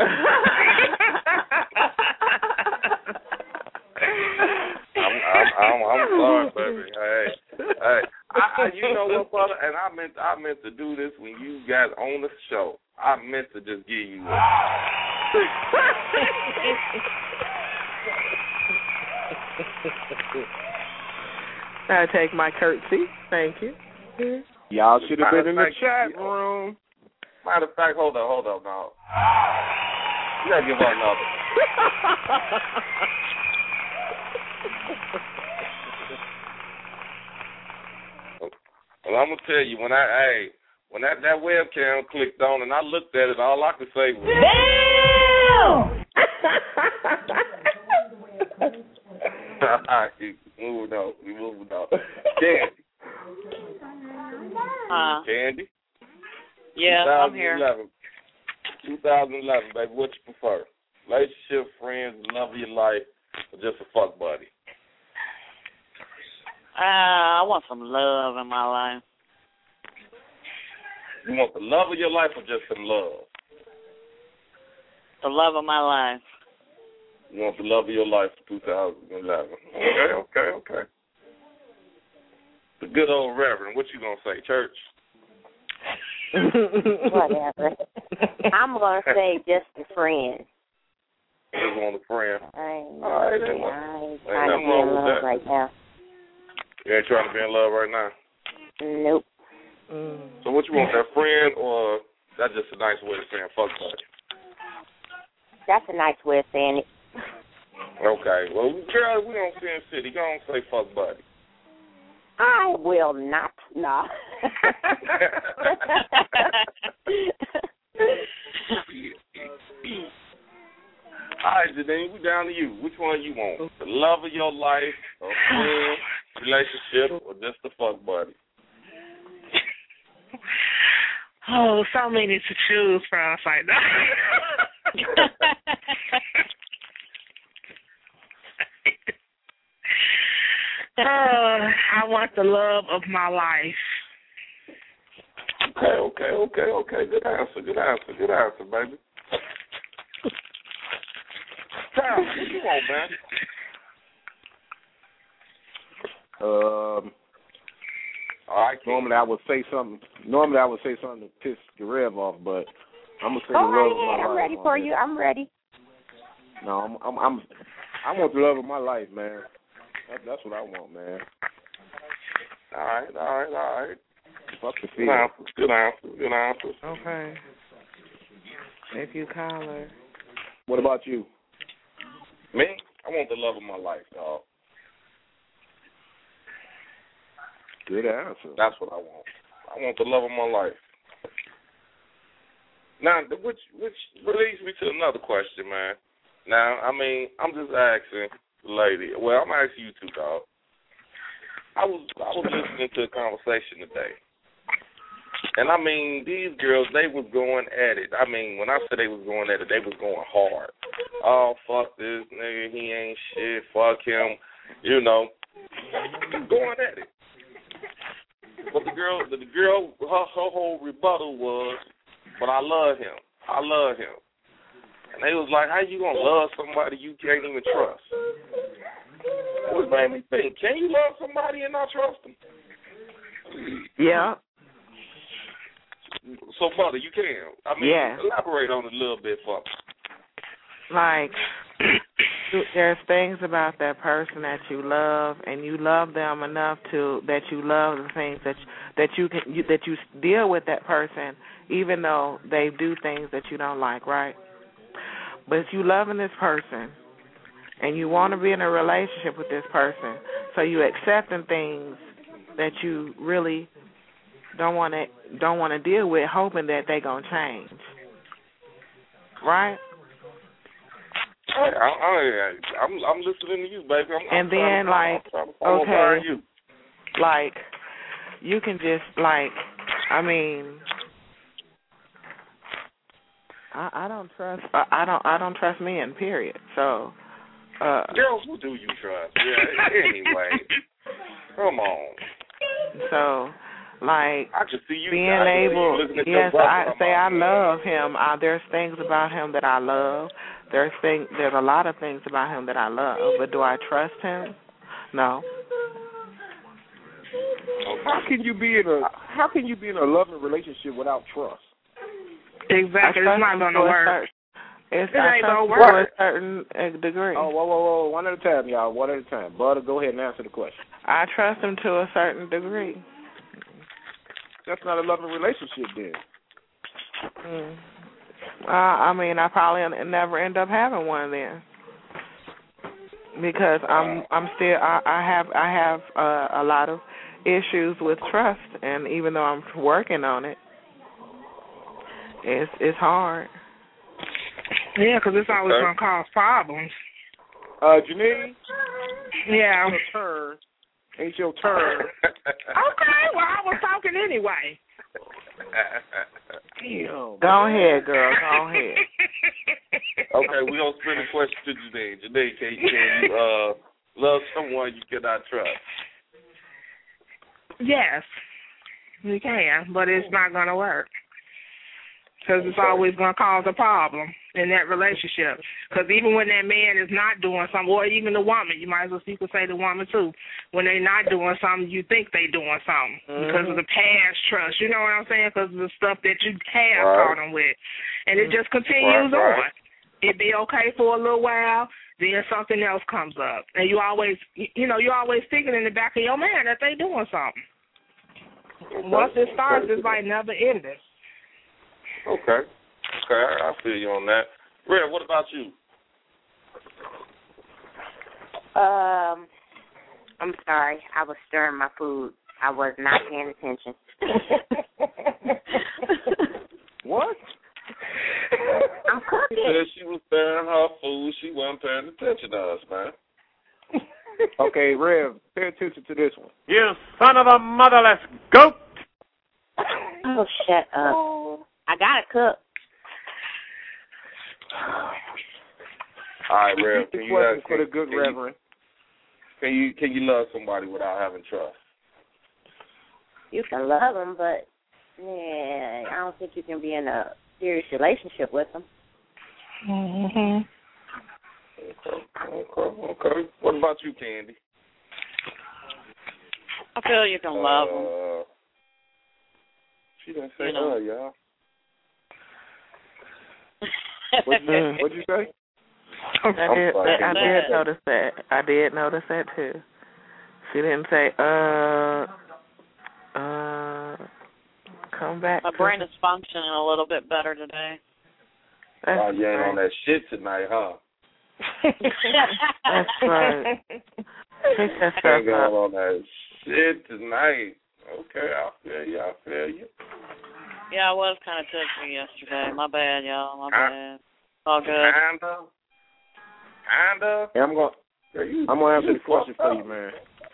I'm sorry, baby. Hey, you know what, brother? And I meant to do this when you got on the show. I meant to just give you one. I take my curtsy. Thank you. Y'all should have been in the chat room. Matter of fact, hold on now. You gotta give her another. Well, I'm gonna tell you, when that webcam clicked on and I looked at it, all I could say was, "Damn!" We moving on. Candy. Yeah, I'm here. 2011, baby. What you prefer? Relationship, friends, love of your life, or just a fuck buddy? I want some love in my life. You want the love of your life or just some love? The love of my life. You want the love of your life for 2011. Okay. The good old Reverend, what you gonna say, church? Whatever. I'm gonna say just a friend. Just want a friend. I ain't trying to be in love right now. You ain't trying to be in love right now? Nope. So what you want, that friend, or that's just a nice way of saying fuck buddy? That's a nice way of saying it. Okay. Well, girl, we don't Sin City. Go on and say fuck buddy. I will not. No. All right, Janine, we down to you. Which one you want? The love of your life, a friend, relationship, or just the fuck buddy? Oh, so many to choose from right now. I want the love of my life. Okay. Good answer, baby. Tom, what you want, man? All right. Normally I would say something to piss the Rev off, but I'm gonna say the love of my life. I'm ready for you. I'm ready. No, I want the love of my life, man. That's what I want, man. All right. Fuck the feeling. Good answer. Okay. If you call her. What about you? Me? I want the love of my life, dog. Good answer. That's what I want. I want the love of my life. Now, which leads me to another question, man. Now, I mean, I'm just asking the lady. Well, I'm asking you too, dog. I was listening to a conversation today. And, I mean, these girls, they was going at it. I mean, when I said they was going at it, they was going hard. Oh, fuck this nigga. He ain't shit. Fuck him. You know. Going at it. But the girl, her whole rebuttal was, but I love him. And they was like, how you going to love somebody you can't even trust? It was made me think, can you love somebody and not trust them? Yeah. So, brother, you can. I mean, elaborate on it a little bit for me. Like, there's things about that person that you love, and you love them enough that you love the things that you deal with that person, even though they do things that you don't like, right? But if you loving this person, and you want to be in a relationship with this person, so you accepting things that you really don't want to deal with, hoping that they gonna change, right? I'm listening to you, baby. You can just I don't trust. I don't trust men. Period. So. Girls, who do you trust? Yeah. Anyway, come on. So. I can see you being able, yes, I love him. There's things about him that I love. There's a lot of things about him that I love, but do I trust him? No. How can you be in a loving relationship without trust? Exactly, it's not going to work. It ain't going to work to a certain degree. Oh, whoa, one at a time, y'all. One at a time. Butter, go ahead and answer the question. I trust him to a certain degree. That's not a loving relationship, then. I probably never end up having one then, because I have a lot of issues with trust, and even though I'm working on it, it's hard. Yeah, because it's always going to cause problems. Janine. Yeah. Ain't your turn. Okay, well, I was talking anyway. Damn. Go ahead, girl. Go ahead. Okay, we're going to spin the question to Janine. Janine, can you love someone you cannot trust? Yes, you can, but it's not going to work. Because it's always going to cause a problem in that relationship. Because even when that man is not doing something, or even the woman, you could say the woman too, when they're not doing something, you think they're doing something because of the past trust. You know what I'm saying? Because of the stuff that you have caught them with. And it just continues on. It'd be okay for a little while, then something else comes up. And you're always thinking in the back of your mind that they're doing something. Once it starts, it's like never ending. Okay, I feel you on that. Red, what about you? I'm sorry. I was stirring my food. I was not paying attention. What? I'm cooking. She said she was stirring her food. She wasn't paying attention to us, man. Okay, Rev, pay attention to this one. You son of a motherless goat! Oh, shut up. I gotta cook. All right, Rev. Can you love somebody without having trust? You can love them, but I don't think you can be in a serious relationship with them. Okay. What about you, Candy? I feel you can love them. She didn't say y'all. What'd you say? I did notice that. I did notice that too. She didn't say, come back. My brain is functioning a little bit better today. You ain't on that shit tonight, huh? That's right. Pick that stuff ain't going on that shit tonight. Okay, I feel you. Yeah, I was kind of tipsy yesterday. My bad, y'all. My bad. All good. Kinda. Hey, I'm gonna answer the question for you, man.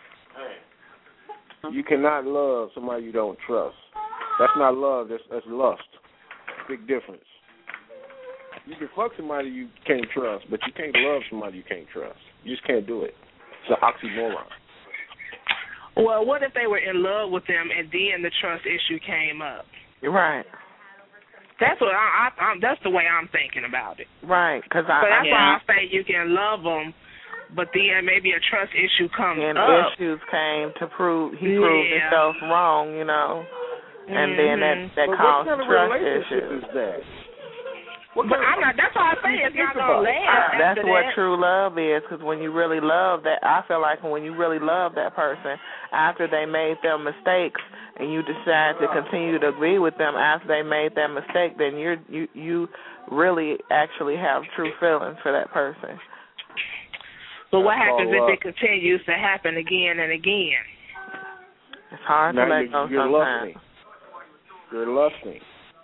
You cannot love somebody you don't trust. That's not love. That's lust. Big difference. You can fuck somebody you can't trust, but you can't love somebody you can't trust. You just can't do it. It's an oxymoron. Well, what if they were in love with them and then the trust issue came up? Right. That's what that's the way I'm thinking about it. Right, because that's why I say you can love them, but then maybe a trust issue comes and up. issues came to prove proved himself wrong, and then that caused trust issues. Is that? But I'm not. That's why I say it's not about it. That's what true love is, because when you really love that, I feel like when you really love that person, after they made their mistakes and you decide to continue to be with them after they made that mistake, then you really actually have true feelings for that person. But what happens if it continues to happen again and again? It's hard to let go sometimes. You're lusting.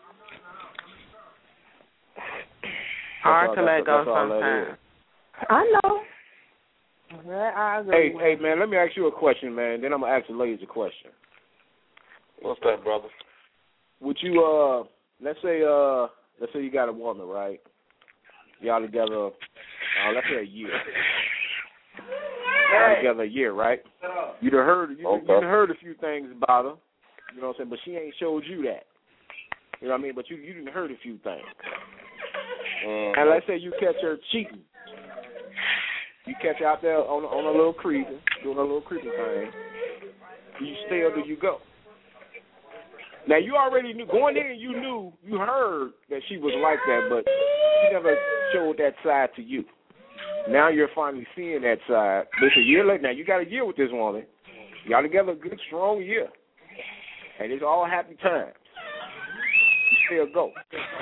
Hard to let go sometimes. I know. I agree. Hey, man, let me ask you a question, man. Then I'm going to ask the ladies a question. What's that, brother? Would you, let's say you got a woman, right? Y'all together, let's say a year. Y'all together a year, right? You done heard a few things about her, you know what I'm saying? But she ain't showed you that. You know what I mean? But you done heard a few things. And let's say you catch her cheating. You catch her out there on a little creeping, doing a little creeping thing. Do you stay or do you go? Now, you already knew, going in, you heard that she was like that, but she never showed that side to you. Now you're finally seeing that side. But it's a year later. Now, you got a year with this woman. Y'all together a good, strong year. And it's all happy times. You stay or go?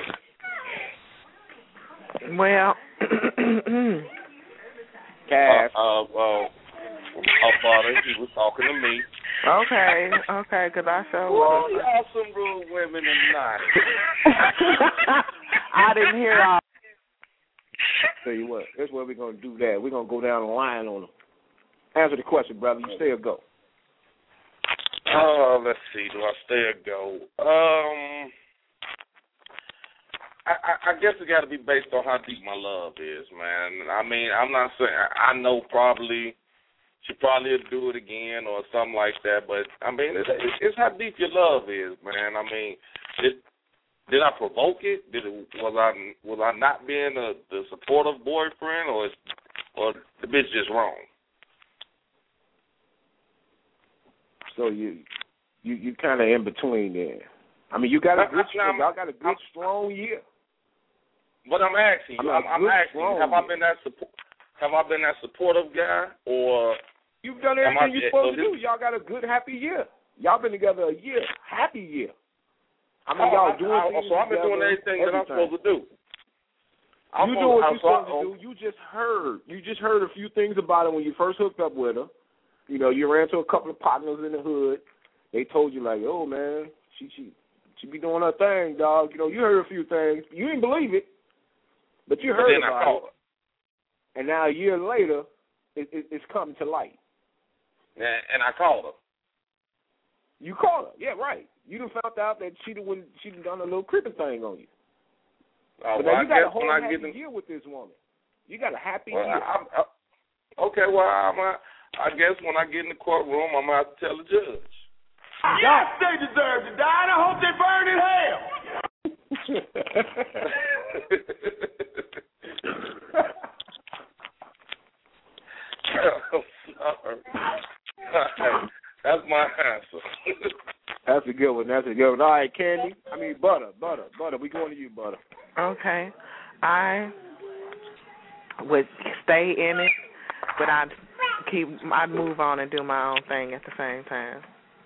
Well, Cass. Father, he was talking to me. Okay, because I showed. Oh, y'all some rude women tonight. I didn't hear all. Tell you what, that's where we're going to do that. We're going to go down the line on them. Answer the question, brother. You stay or go? Let's see. Do I stay or go? I guess it got to be based on how deep my love is, man. I mean, I'm not saying, I know she probably will do it again or something like that, but, I mean, it's how deep your love is, man. I mean, did I provoke it? Was I not being the supportive boyfriend, or the bitch just wrong? So you kind of in between there. I mean, y'all got a good strong year. But I'm asking you, have I been that supportive guy, or you've done everything you're supposed to do? Y'all got a good, happy year. Y'all been together a year, happy year. I mean, y'all doing things so I've been doing everything that I'm supposed to do. You do what you're supposed to do. You just heard a few things about her when you first hooked up with her. You know, you ran into a couple of partners in the hood. They told you like, oh man, she be doing her thing, dog. You know, you heard a few things. You didn't believe it, but you heard about it. And now a year later, it's coming to light. And I called her. You called her, yeah, right. You done found out that she done a little creeping thing on you. But now you got a whole happy year with this woman. You got a happy year. I guess when I get in the courtroom, I'm going to have to tell the judge. Yes, they deserve to die, and I hope they burn in hell. Sorry. That's my answer. That's a good one. All right, Candy. Butter. We going to you, Butter. Okay. I would stay in it, but I'd move on and do my own thing at the same time.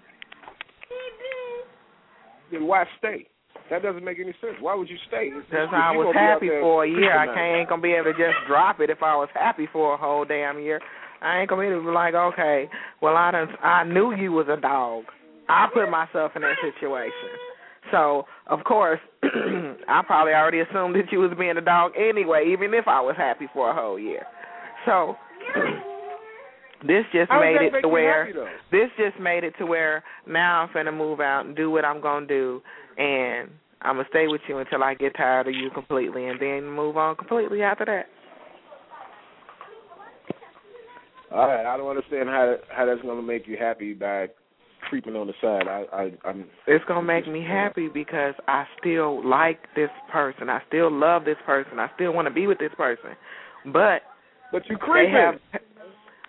Then why stay? That doesn't make any sense. Why would you stay? Because I was happy for a year. I ain't going to be able to just drop it if I was happy for a whole damn year. I ain't going to be like, okay, well, I knew you was a dog. I put myself in that situation. So, of course, I probably already assumed that you was being a dog anyway, even if I was happy for a whole year. So, this just made it to where now I'm finna move out and do what I'm gonna do, and I'm gonna stay with you until I get tired of you completely, and then move on completely after that. All right, I don't understand how that's gonna make you happy by creeping on the side. It's gonna make me happy because I still like this person. I still love this person. I still want to be with this person, but you creeping.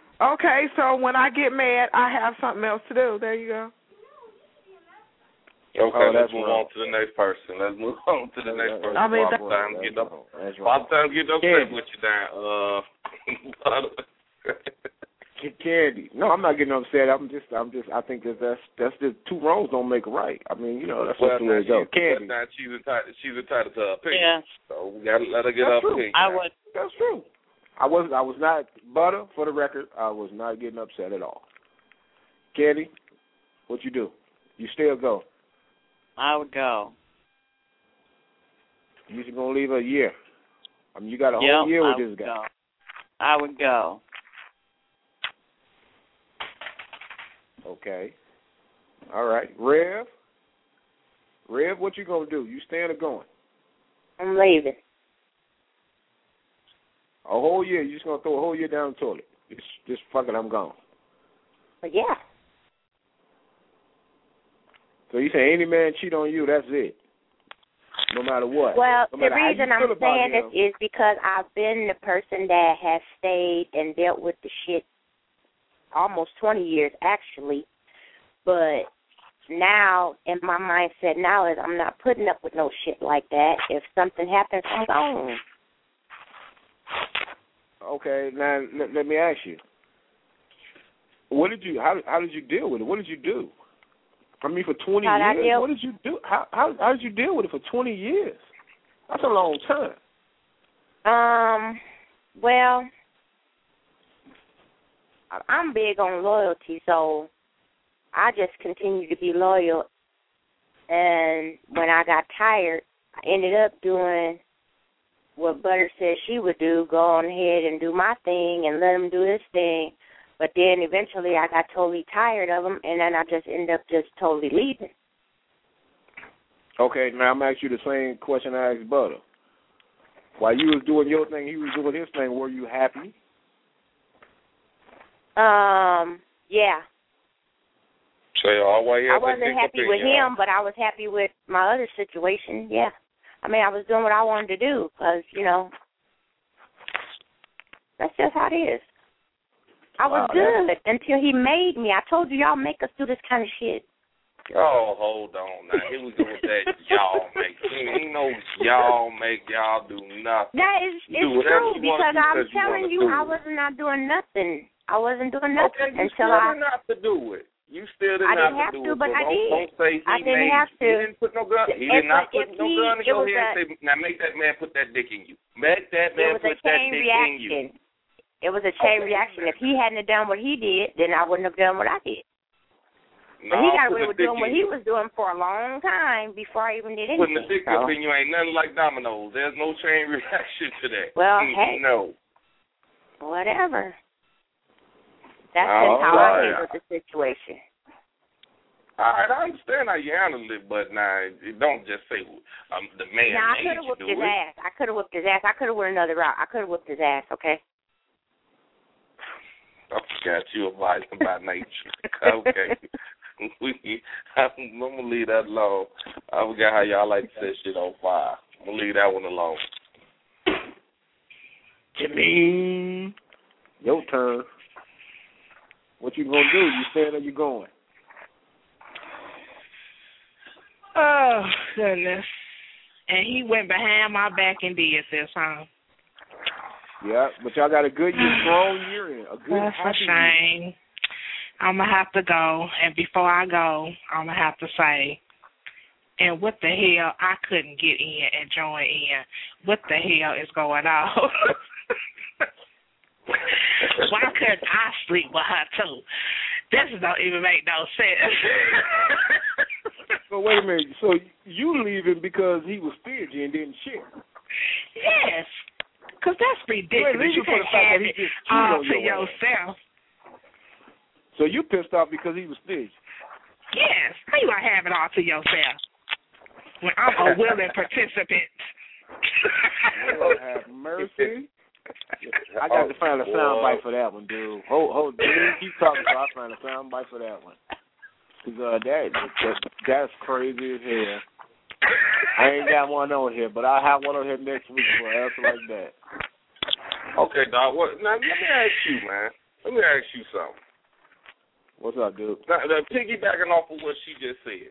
Okay, so when I get mad, I have something else to do. There you go. Okay, let's move on to the next person. By the time I get upset with you now, Candy. No, I'm not getting upset. I think that's just two wrongs don't make a right. I mean, that's just the way it goes. Candy. Now she's entitled to her opinion. Yeah. So we gotta let her get her opinion. That's true. I was not, Butter, for the record, I was not getting upset at all. Candy, what you do? You still go? I would go. You just gonna leave her a year? I mean, you got a whole year with this guy. I would go. Okay. All right. Rev, what you gonna do? You staying or going? I'm leaving. A whole year? You just gonna throw a whole year down the toilet? Just fuck it, I'm gone. But yeah. So you say any man cheat on you, that's it, no matter what. Well, no the reason I'm saying this is because I've been the person that has stayed and dealt with the shit almost 20 years, actually. But now, in my mindset now is I'm not putting up with no shit like that. If something happens, I'm gone. Okay, now let me ask you. How did you deal with it? What did you do? I mean, for 20 years, what did you do? How did you deal with it for 20 years? That's a long time. Well, I'm big on loyalty, so I just continue to be loyal. And when I got tired, I ended up doing what Butter said she would do, go on ahead and do my thing and let him do his thing. But then eventually I got totally tired of him, and then I just ended up just totally leaving. Okay, now I'm asking you the same question I asked Butter. While you was doing your thing, he was doing his thing, were you happy? Yeah. So I wasn't happy with him, but I was happy with my other situation, yeah. I mean, I was doing what I wanted to do because, that's just how it is. I was good until he made me. I told you, y'all make us do this kind of shit. Oh, hold on now. Here we go with that y'all make. Ain't no y'all make y'all do nothing. That is true because I'm telling you, I was not doing nothing. I wasn't doing nothing until I didn't have to do it. You still didn't have to do it. But I did. Don't say he I didn't have to. He didn't put no gun. He did not put no gun in your head and say, now make that man put that dick in you. Make that man put that dick in you. It was a chain reaction. If he hadn't have done what he did, then I wouldn't have done what I did. No, but he got away with doing what he was doing for a long time before I even did anything. Putting the dick up in you ain't nothing like dominoes. There's no chain reaction to that. Well, hey. No. Whatever. That's just how I handled the situation. All right, I understand how you handled it, but now don't just say the man made you do it. I could have whipped his ass. I could have went another route. I could have whipped his ass, okay? I forgot you advised about nature. Okay. I'm going to leave that alone. I forgot how y'all like to set shit on fire. I'm going to leave that one alone. Jimmy, your turn. What you going to do? You staying or you going? Oh, goodness. And he went behind my back and did this, huh? Yeah, but y'all got a good year, strong year in. That's a shame. I'm going to have to go. And before I go, I'm going to have to say, and what the hell, I couldn't get in and join in. What the hell is going on? Why couldn't I sleep with her, too? This don't even make no sense. So wait a minute. So you leaving because he was stingy and didn't share? Yes. Because that's ridiculous. You can't have it all to yourself. So you pissed off because he was stingy? Yes. How you going to have it all to yourself when I'm a willing participant? Lord have mercy. I got to find a sound bite for that one, dude. Hold, keep talking so I find a sound bite for that one. Because that's crazy as hell. I ain't got one on here, but I'll have one on here next week for an answer like that. Okay, dog. Now, let me ask you, man. Let me ask you something. What's up, dude? Now, piggybacking off of what she just said.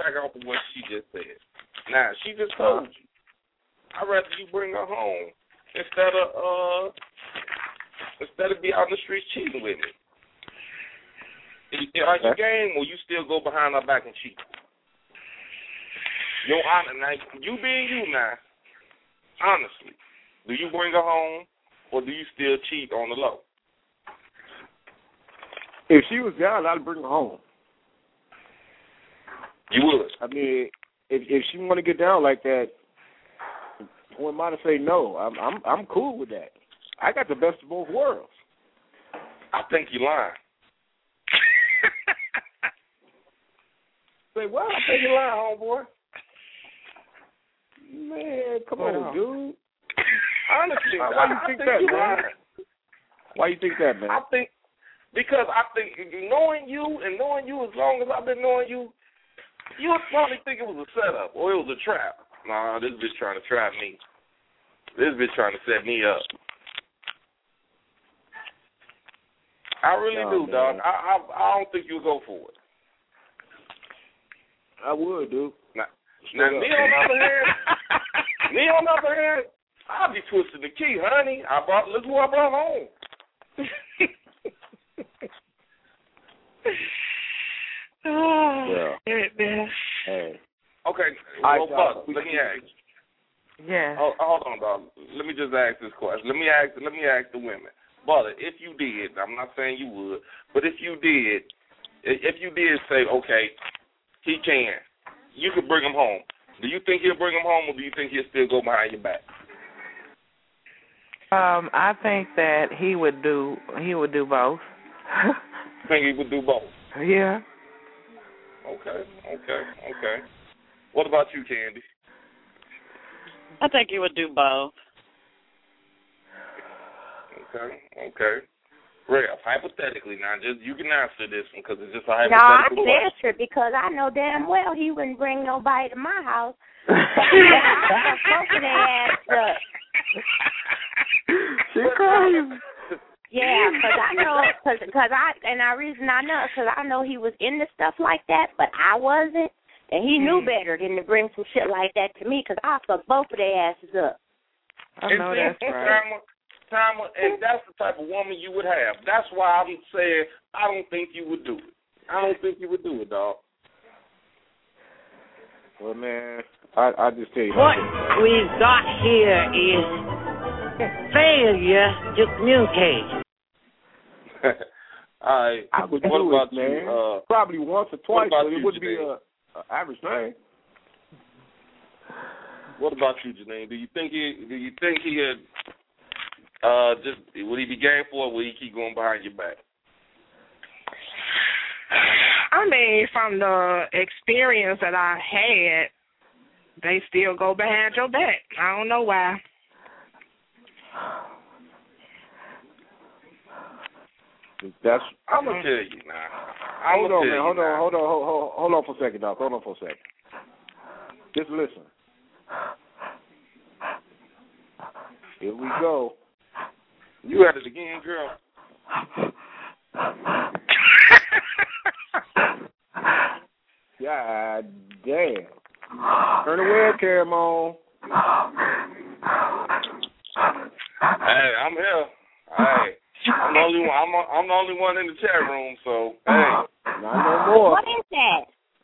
Now, she just told you. I'd rather you bring her home instead of be out in the streets cheating with me. Are you game, or you still go behind her back and cheat? Your honor, now, you being you now, honestly, do you bring her home, or do you still cheat on the low? If she was down, I'd bring her home. You would? I mean, if she want to get down like that, who am I to say no? I'm cool with that. I got the best of both worlds. I think you lying. Say what? I think you lying, homeboy. Man, come on, dude. Honestly, why you think that, man? Why you think that, man? Because I think knowing you as long as I've been knowing you, you would probably think it was a setup or it was a trap. Nah, this bitch trying to trap me. This bitch trying to set me up. I really do, dog. I don't think you'll go for it. I would, dude. Now me on the other hand, I'll be twisting the key, honey. Look who I brought home. Goodness. Hey. Okay, well, Buck, let me ask. Yeah. Hold on, dog. Let me just ask this question. Let me ask the women. Butter, if you did, I'm not saying you would, but if you did say, okay, he can, you could bring him home. Do you think he'll bring him home, or do you think he'll still go behind your back? I think that he would do both. Think he would do both? Yeah. Okay. What about you, Candy? I think he would do both. Okay. Ralph, hypothetically, now, just you can answer this one because it's just a hypothetical. No, I can question. answer because I know damn well he wouldn't bring nobody to my house. She crazy. Yeah, because I know, reason I know, because I know he was into stuff like that, but I wasn't, and he knew better than to bring some shit like that to me, because I fuck both of their asses up. I know that's right. Tama, and that's the type of woman you would have. That's why I'm saying I don't think you would do it. I don't think you would do it, dog. Well, man, I just tell you. What we've got here is failure to communicate. All right. I would what do about it, man. You, probably once or twice, but it wouldn't be Janine? an average thing. What about you, Janine? Do you think he had would he be game for it, or would he keep going behind your back? I mean, from the experience that I had, they still go behind your back. I don't know why. I'm gonna tell you now. Hold on for a second, Doc. Hold on for a second. Just listen. Here we go. You at it again, girl. God damn. Turn the webcam on. Hey, I'm here. Hey, I'm the only one. I'm the only one in the chat room. So hey, not no more. What is that?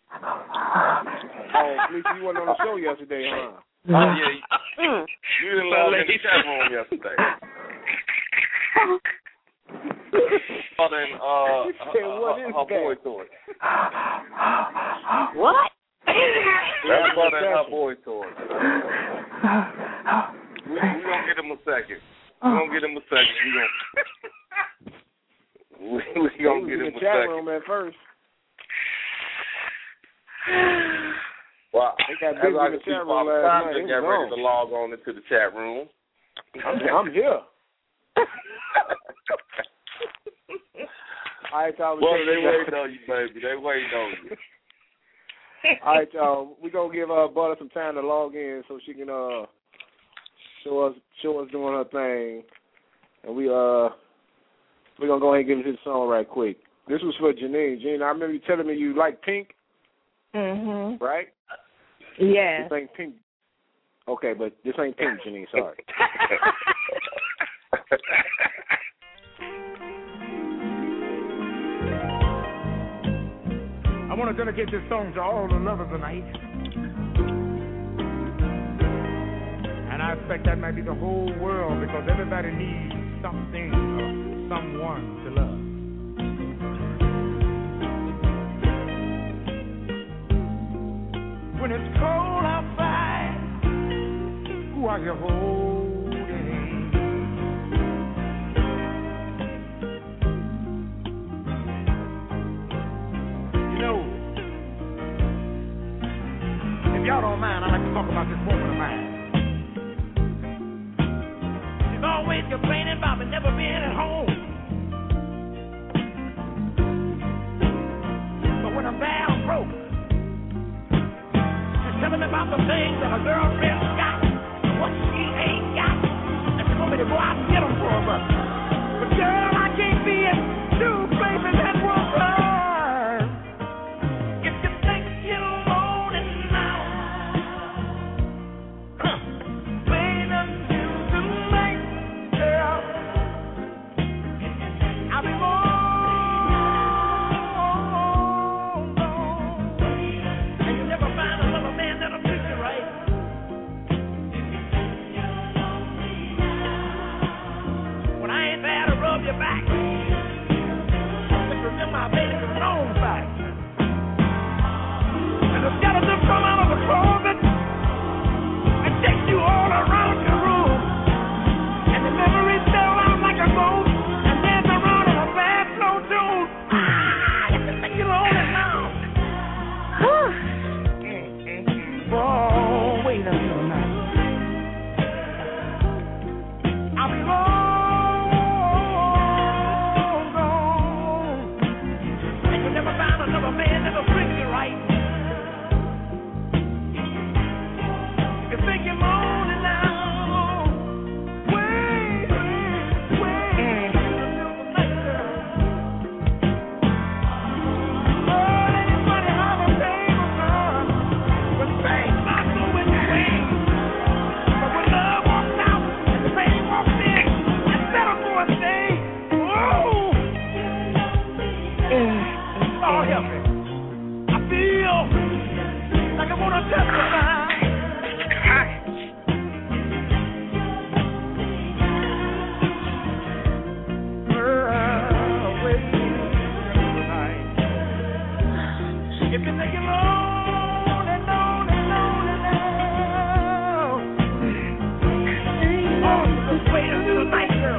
Oh, at least you weren't on the show yesterday, huh? Oh yeah, you didn't log in the chat room yesterday. But then, her boy toy. What? That's about her boy toy. We gonna get him a second. We gonna get him a second. We gonna get him a second. Chat room at first. Well, they got as busy I in the can see, chat room Father last Time night. just got ready to log on into the chat room. I'm here. All right, y'all. Well, they waiting on you, baby. They waiting on you. All right, y'all. We're going to give Butter some time to log in so she can show us doing her thing. And we're going to go ahead and give it his song right quick. This was for Janine. Janine, I remember you telling me you like pink. Mhm. Right? Yeah. This ain't pink. Okay, but this ain't pink, Janine. Sorry. I want to dedicate this song to all the lovers tonight. And I expect that might be the whole world, because everybody needs something or someone to love. When it's cold outside, who are you holding? You know, if y'all don't mind, I'd like to talk about this woman of mine. She's always complaining about me never being at home. But when I'm down broke, telling me about the things that a girlfriend got, what she ain't got, and she want me to go out and get them for her. But girl, I can't be in two places at one time. If you think you're lonely now, wait until tonight, girl. I'll be more. Your back. But remember, my baby was known back. And the skeleton come out of the closet and take you all around your room. And the memories fell out like a ghost and dance around in a bad slow tune. If you think you're lonely now. Oh, wait until night. I'll be long. Another man never brings you right. You think you're moaning now. Wait. Oh, ain't funny how the table turns when things not going your way. But when love walks out and the pain walks in, instead of going stay. Whoa. Oh, help me. I feel like I want to testify. If you think you're lonely now. Oh, just wait until the night, girl.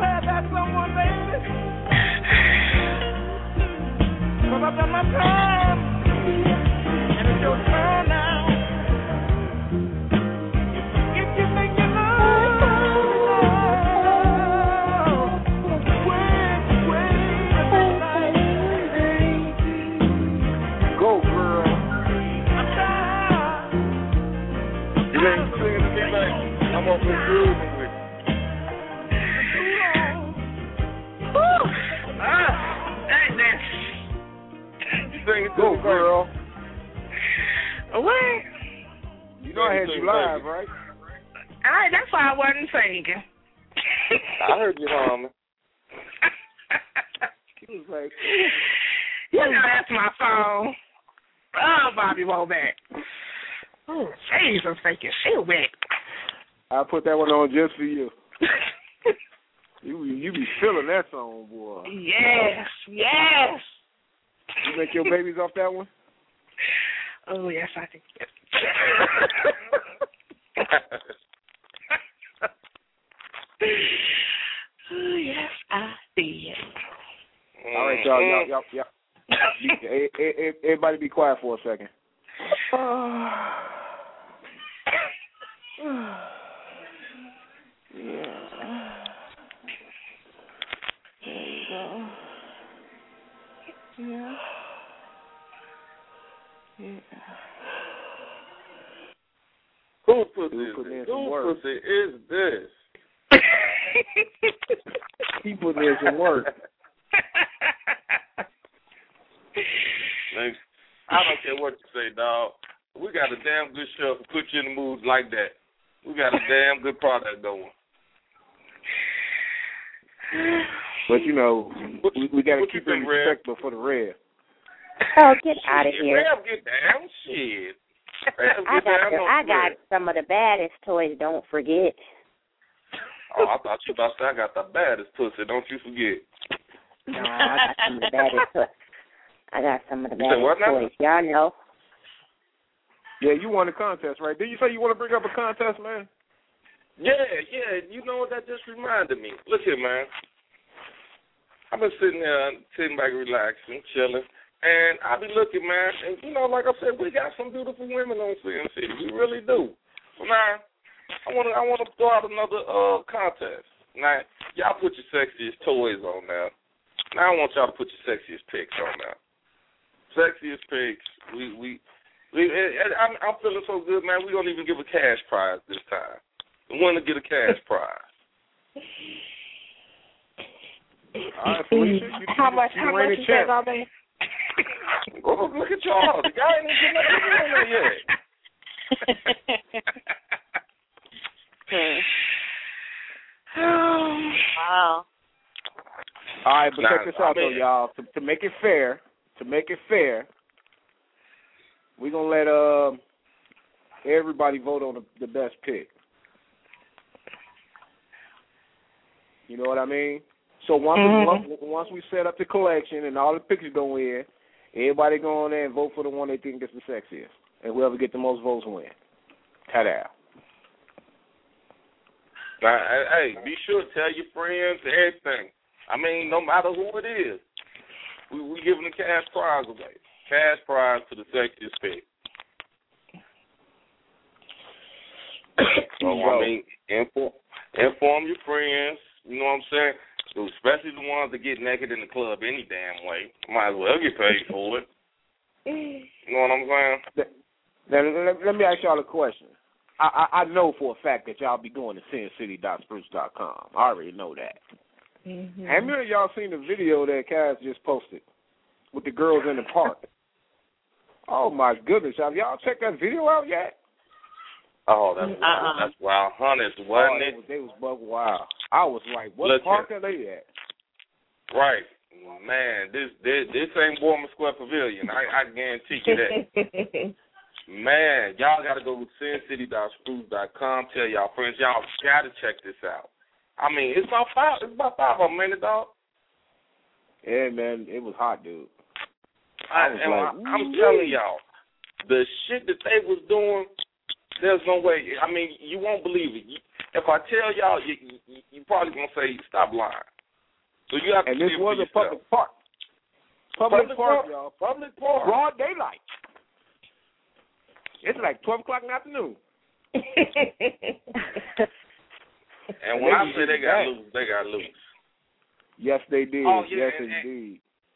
Someone, baby. But I've done my time. girl. What? You know I had you live, right? That's why I wasn't singing. I heard you humming. He was like, you know that's my song. Oh, Bobby Womack. Oh, Jesus, thank you. She wet. I put that one on just for you. You be feeling that song, boy. Yes. You make your babies off that one? Oh, yes, I think. Oh, yes, I did. All right, y'all. Everybody be quiet for a second. Yeah. There you go. Yeah. Whose pussy is this? He putting in some work. Thanks. I don't care what you say, dog. We got a damn good show to put you in the mood like that. We got a damn good product going. But, you know, we got to keep it respectful for the Rev. Oh, get out of here. Rev, get down. Shit. I got some of the baddest toys, don't forget. Oh, I thought you about to say I got the baddest pussy, don't you forget. No, I got some of the baddest toys. I got some of the baddest toys. Y'all know. Yeah, you won the contest, right? Did you say you want to bring up a contest, man? Yeah. You know what that just reminded me? Look here, man. I've been sitting back, relaxing, chilling, and I be looking, man, and, you know, like I said, we got some beautiful women on Sin City. We really do. So now, I want to throw out another contest. Now, y'all put your sexiest toys on now. Now I want y'all to put your sexiest pics on now. Sexiest pics. I'm feeling so good, man. We don't even give a cash prize this time. The winner get a cash prize. All right, Felicia, how much you said all day? Oh, look at y'all. The guy ain't even getting nothing yet. Wow. All right, but check this out, though, y'all. To make it fair, we're going to let everybody vote on the best pick. You know what I mean? So once we set up the collection and all the pictures go in, everybody go on there and vote for the one they think is the sexiest. And whoever get the most votes win. Ta-da. Hey, be sure to tell your friends everything. I mean, no matter who it is, we giving a cash prize away. Cash prize to the sexiest pick. So, I mean, inform your friends, you know what I'm saying? Especially the ones that get naked in the club any damn way. Might as well get paid for it. You know what I'm saying? Now, let me ask y'all a question. I know for a fact that y'all be going to sincity.spruce.com. I already know that. Mm-hmm. Have many of y'all seen the video that Kaz just posted with the girls in the park? Oh, my goodness. Have y'all checked that video out yet? Oh, that's wild. That's wild. Hunters, wasn't it? They was buck wild. I was like, what park are they at? Right. Man, this ain't Borman Square Pavilion. I guarantee you that. Man, y'all got to go to sincity.spruce.com. Tell y'all friends, y'all got to check this out. I mean, it's about 5 of them, ain't it, dog? Yeah, man, it was hot, dude. I'm telling y'all, the shit that they was doing, there's no way. I mean, you won't believe it. If I tell y'all, you probably gonna say, stop lying. So you have to. And this was a public park. Public park, y'all. Public park. Broad daylight. It's like 12 o'clock in the afternoon. And when I say they got loose, they got loose. Yes, they did. Oh, yeah, yes, indeed.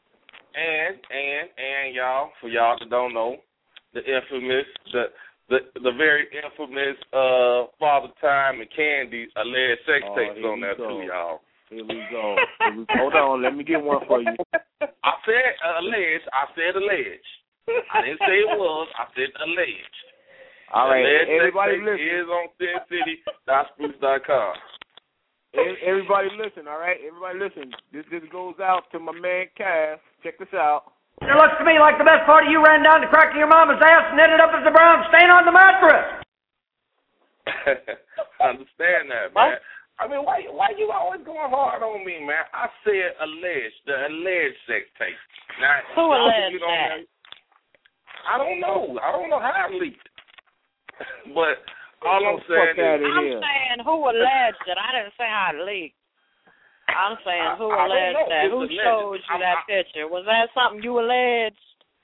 And y'all, for y'all that don't know, the infamous, the very infamous Father Time and Candy alleged sex tapes on there too, y'all. Here we go. Hold on, let me get one for you. I said alleged. I didn't say it was. I said alleged. All right, alleged everybody sex tape listen. is on SinCity.spruce.com. Everybody listen, all right? Everybody listen. This goes out to my man Cass. Check this out. It looks to me like the best part of you ran down the crack of your mama's ass and ended up as a brown stain on the mattress. I understand that, man. I mean, why you always going hard on me, man? I said alleged, the alleged sex tape. Now, who alleged that? I don't know. I don't know how it leaked. But all I'm saying is... saying who alleged it. I didn't say how it leaked. I'm saying who alleged that. Who showed you that picture? Was that something you alleged?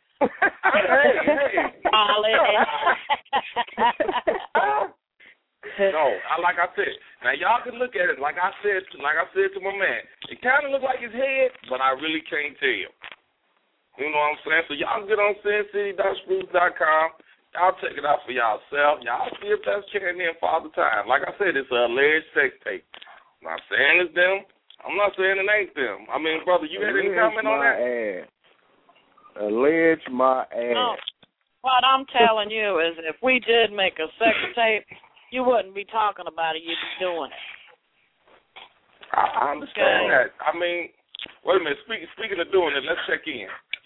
No, like I said, now y'all can look at it like I said to my man. It kind of looked like his head, but I really can't tell. You know what I'm saying? So y'all get on SinCity.spruce.com. Y'all check it out for y'allself. Y'all see if that's Candy and Father Time. Like I said, it's an alleged sex tape. I'm not saying it's them. I'm not saying it ain't them. I mean, brother, you had any comment on that? Allege my ass. No. What I'm telling you is if we did make a sex tape, you wouldn't be talking about it. You'd be doing it. I understand that. I mean, wait a minute. Speaking of doing it, let's check in.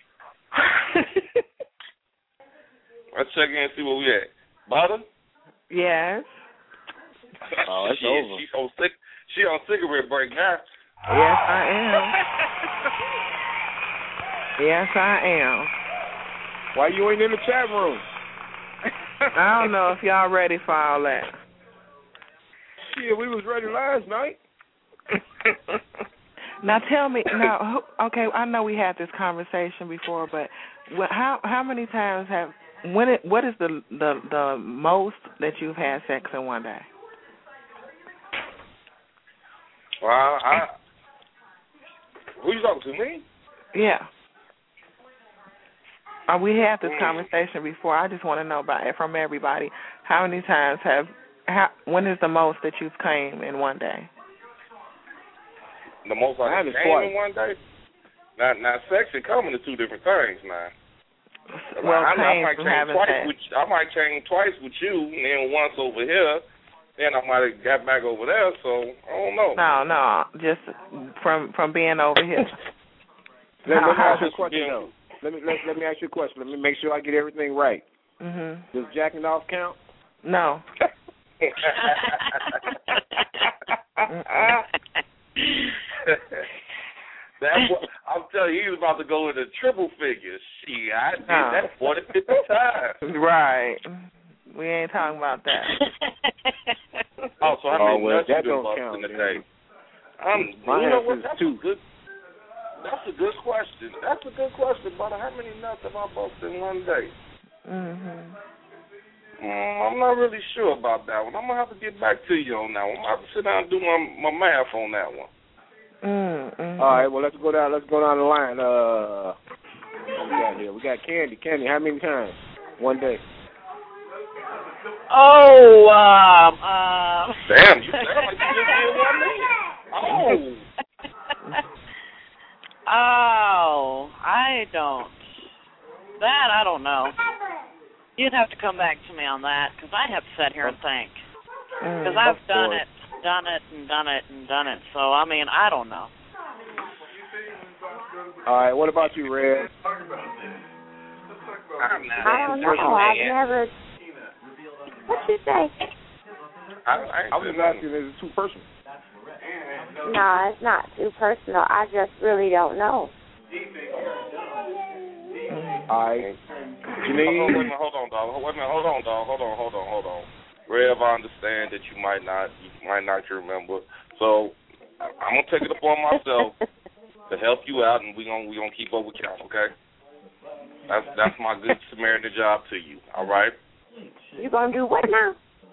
Let's check in and see where we at. Butter? Yes. Oh, it's over. She on cigarette break now. Yes, I am. Yes, I am. Why you ain't in the chat room? I don't know if y'all ready for all that. Yeah, we was ready last night. Now tell me, okay, I know we had this conversation before, but how many times what is the most that you've had sex in one day? Well, who you talking to, me? Yeah. We had this conversation before. I just want to know about it from everybody. How many times when is the most that you've came in one day? The most I came in one day? Now, sex and coming are two different things, now. Well, I might change twice with you, and then once over here. Then I might have got back over there, so I don't know. No, just from being over here. Let me ask you a question, though. Let me ask you a question. Let me make sure I get everything right. Mhm. Does jacking off count? No. That's what I'm telling you. He was about to go into triple figures. Shit, I did that 40, 50 times. Right. We ain't talking about that. So how many nuts that you been don't busting count, today? You know what? That's a good question. That's a good question, brother. How many nuts have I busted in one day? Mhm. I'm not really sure about that one. I'm gonna have to get back to you on that one. I'm gonna have to sit down and do my math on that one. Mm-hmm. All right. Well, let's go down the line. What we got here? We got Candy. Candy, how many times? One day. Damn, you sound like you just did 1 minute. I don't know. You'd have to come back to me on that, because I'd have to sit here and think. Because I've done it. So, I mean, I don't know. All right, what about you, Red? I don't know. I've never... What you say? I was asking, is it too personal? No, it's not too personal. I just really don't know. All right. Hold on, dog. Rev, I understand that you might not remember. So I'm gonna take it upon myself to help you out, and we gonna keep up with count, okay? That's my good Samaritan job to you. All right. You gonna do what now?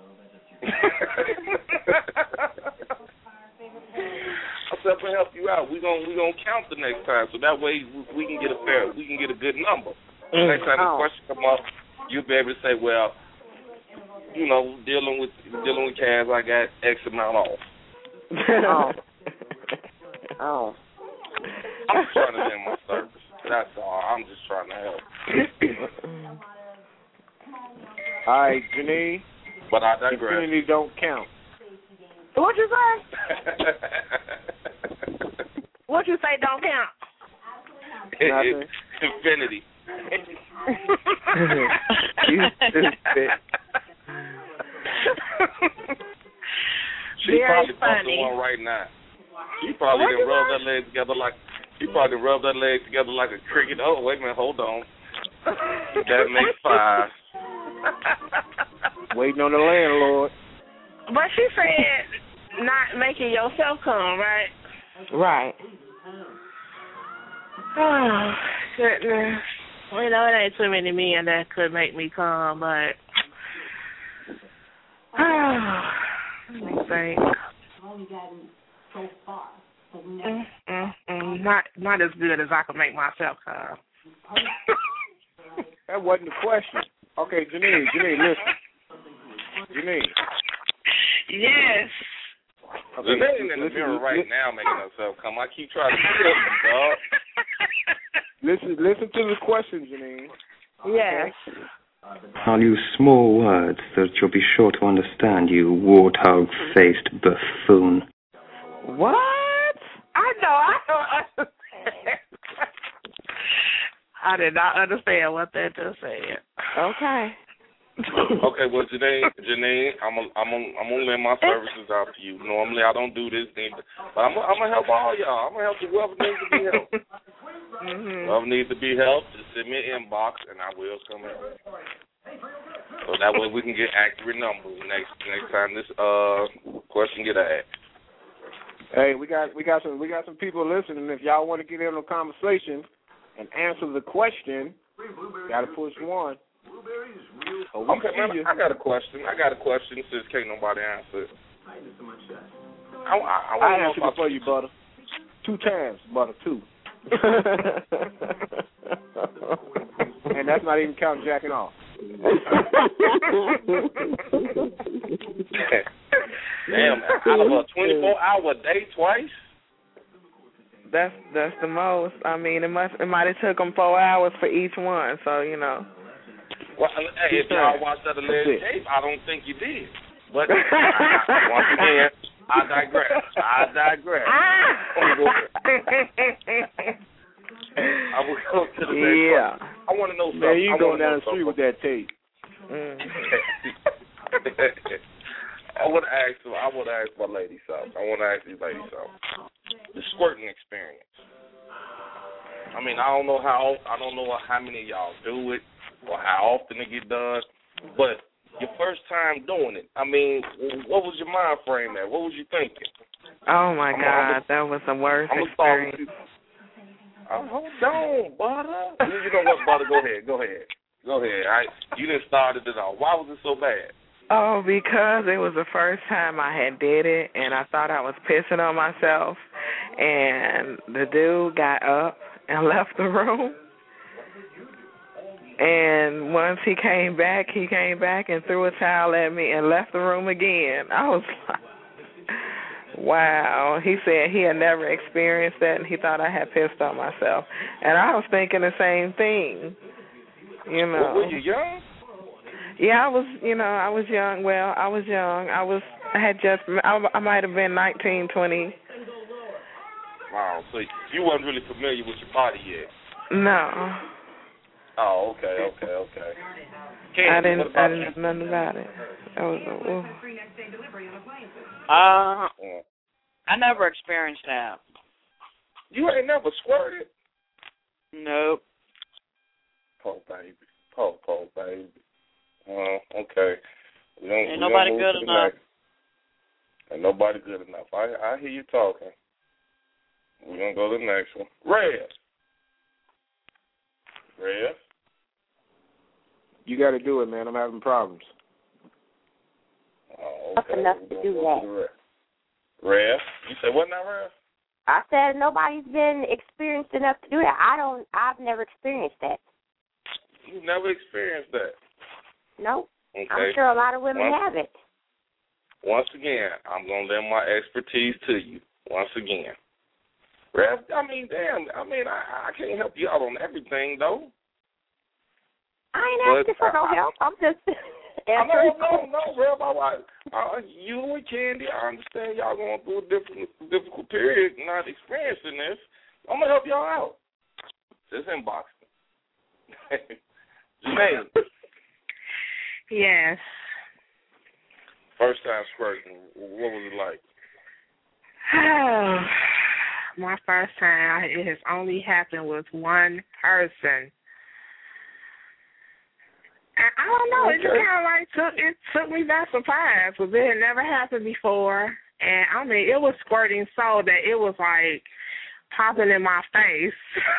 I said to help you out. We gonna count the next time, so that way we can get a good number. Next time the question come up, you'll be able to say, well, you know, dealing with Kaz, I got X amount off. Oh. I'm trying to end my service. That's all. I'm just trying to help. All right, Janine. But I digress. Infinity don't count. What you say? What you say don't count? Nothing. Infinity. You stupid. She probably bumped the one right now. She probably done rubbed that leg together like a cricket. Oh, wait a minute, hold on. That makes 5. Waiting on the landlord. But she said not making yourself come, right? Right. Oh, goodness. Well, you know, it ain't too many men that could make me come, but let me think. Not as good as I can make myself come. That wasn't the question. Okay, Janine, listen. Janine. Yes. Okay, Janine in the mirror right now making herself come. I keep trying to tell you, dog. Listen to the question, Janine. Yes. I'll use small words that you'll be sure to understand, you warthog-faced buffoon. What? I don't understand. I did not understand what that just said. Okay. Okay, well, Janine, I'm gonna lend my services out to you. Normally, I don't do this thing, but I'm gonna help all y'all. I'm gonna help whoever needs to be helped. Whoever needs to be helped, just send me an inbox, and I will come in. So that way we can get accurate numbers next time this question get asked. Hey, we got some people listening. If y'all want to get in on a conversation and answer the question, gotta push 1. Okay, man, I got a question since can't nobody answer it. I answered it for you, Butter. 2 times, Butter, 2. And that's not even counting jacking off. Damn, out of a 24-hour day twice? That's the most. I mean, it might have took them 4 hours for each one, so, you know. Well, hey, if y'all watched that alleged tape, I don't think you did. But once again, I digress. I will go to the next question. I want to know something. Man, you going down the street with that tape. I want to ask my lady something. I want to ask these ladies something. The squirting experience. I mean, I don't know how many of y'all do it or how often it get done, but your first time doing it, I mean, what was your mind frame at? What was you thinking? Oh, my God, that was the worst experience. Hold on, Butter. You know what, Butter? Go ahead. You didn't start it at all. Why was it so bad? Oh, because it was the first time I had did it, and I thought I was pissing on myself, and the dude got up and left the room. And once he came back and threw a towel at me and left the room again. I was like, wow. He said he had never experienced that, and he thought I had pissed on myself. And I was thinking the same thing, you know. Were you young? Yeah, I was young. Well, I was young. I might have been 19, 20. Wow, so you wasn't really familiar with your body yet? No. Oh, okay. I didn't know nothing about it. I never experienced that. You ain't never squirted? Nope. Poor baby. Okay. Ain't nobody good enough. Ain't nobody good enough. I hear you talking. We're going to go to the next one. Rev. You got to do it, man. I'm having problems. Oh, okay. Enough to do that. Rev? You said what now, Rev? I said nobody's been experienced enough to do that. I've never experienced that. You never experienced that? Nope. Okay. I'm sure a lot of women have it. Once again, I'm going to lend my expertise to you. Once again. Rev, I mean, damn. I mean, I can't help you out on everything, though. I ain't asking for no help. I'm just answering. No, Rev. You and Candy, I understand y'all going through a difficult period, not experiencing this. I'm gonna help y'all out. Just inbox me. Jermaine. Yes. First time squirting, what was it like? My first time, it has only happened with one person. And I don't know, it just kind of took me by surprise because it had never happened before. And I mean, it was squirting so that it was like popping in my face.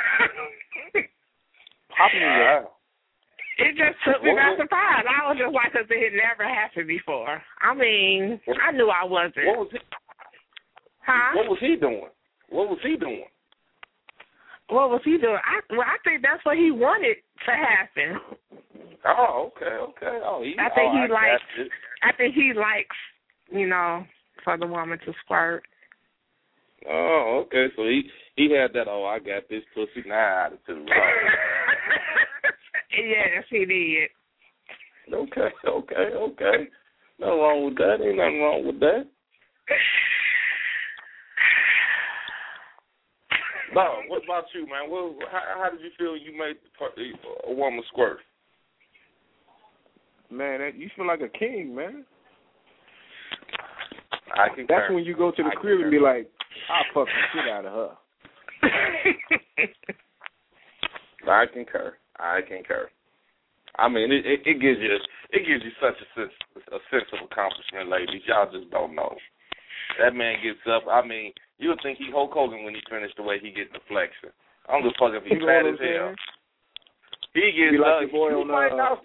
Popping in your eye? It just took me by surprise. I was just like, because it had never happened before. I mean, I knew I wasn't. What was he? Huh? What was he doing? What was he doing? What was he doing? I think that's what he wanted to happen. Oh, okay. Oh, I think he likes, you know, for the woman to squirt. Oh, okay. So he had that, I got this pussy now attitude. Right? Yes, he did. Okay. Nothing wrong with that. Ain't nothing wrong with that. No, what about you, man? How did you feel you made a woman squirt? Man, you feel like a king, man. I concur. That's when you go to the crib and be like, I'll fuck the shit out of her. I concur. I mean, it gives you such a sense of accomplishment, ladies. Y'all just don't know. That man gets up. I mean, you would think he Hulk Hogan when he finished the way he gets the flexion. I don't give a fuck if he fat as hell. He gets like your boy on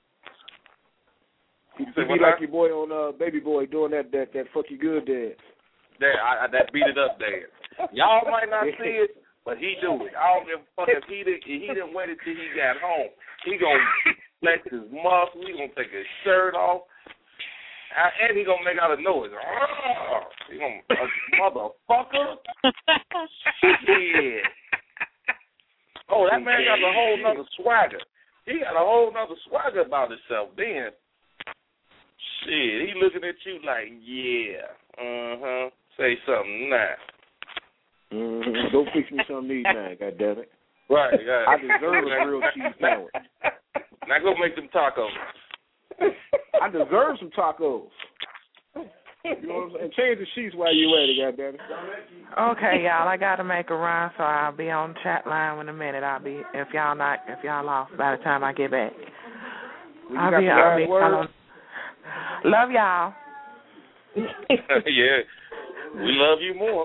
be like your boy on Baby Boy doing that fuck you good dance. That beat it up dance. Y'all might not see it, but he do it. I don't give a fuck if he didn't wait until he got home. He gonna flex his muscles. He gonna take his shirt off. And he gonna make out a noise. He gonna motherfucker. Shit. Oh, that man got a whole nother swagger. He got a whole nother swagger about himself. Then, shit, he looking at you like, yeah, say something now. Go fix me something to eat now, goddammit. Right. I deserve a grilled cheese sandwich. Now go make them tacos. I deserve some tacos. You know what I'm saying? Change the sheets while you're at it, goddammit. Okay, y'all. I gotta make a run, so I'll be on the chat line in a minute. If y'all off by the time I get back. I'll be love y'all. Yeah, we love you more.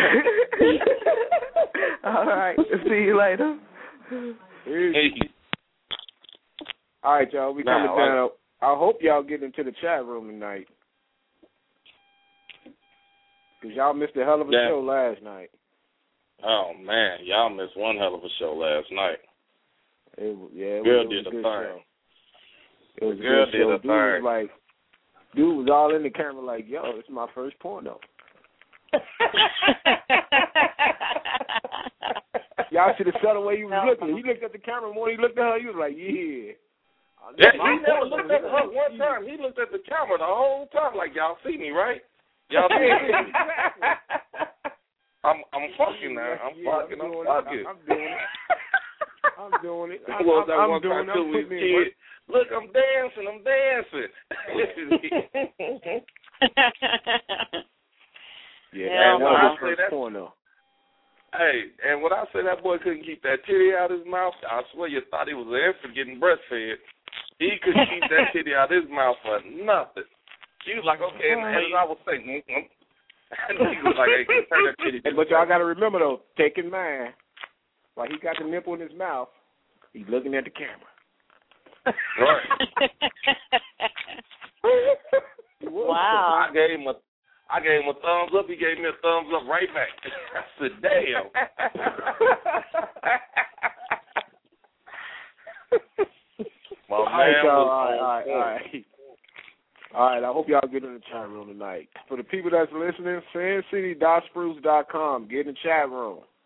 All right. See you later. Hey. All right, y'all. We coming down. I hope y'all get into the chat room tonight. Because y'all missed a hell of a show last night. Oh, man. Y'all missed one hell of a show last night. Girl did a thing. It was a good show. Dude was all in the camera like, yo, this is my first porno. Y'all should have saw the way he was looking. He looked at the camera more than he looked at her. He was like, yeah. He never looked at her one time. He looked at the camera the whole time like, y'all see me, right? Y'all see me. I'm fucking now. I'm fucking. I'm doing it. I'm doing it. Look, I'm dancing. Yeah, that was his first porno. Hey, and when I say that boy couldn't keep that titty out of his mouth, I swear you thought he was an infant getting breastfed. He couldn't keep that titty out of his mouth for nothing. She was like, okay, and as I was saying, and he was like, hey, turn that titty. But y'all got to remember, though, take in mind, while he got the nipple in his mouth, he's looking at the camera. Right. Wow. I gave him a thumbs up. He gave me a thumbs up right back. I said, damn. All right. I hope y'all get in the chat room tonight. For the people that's listening, SandCity.spruce.com. Get in the chat room.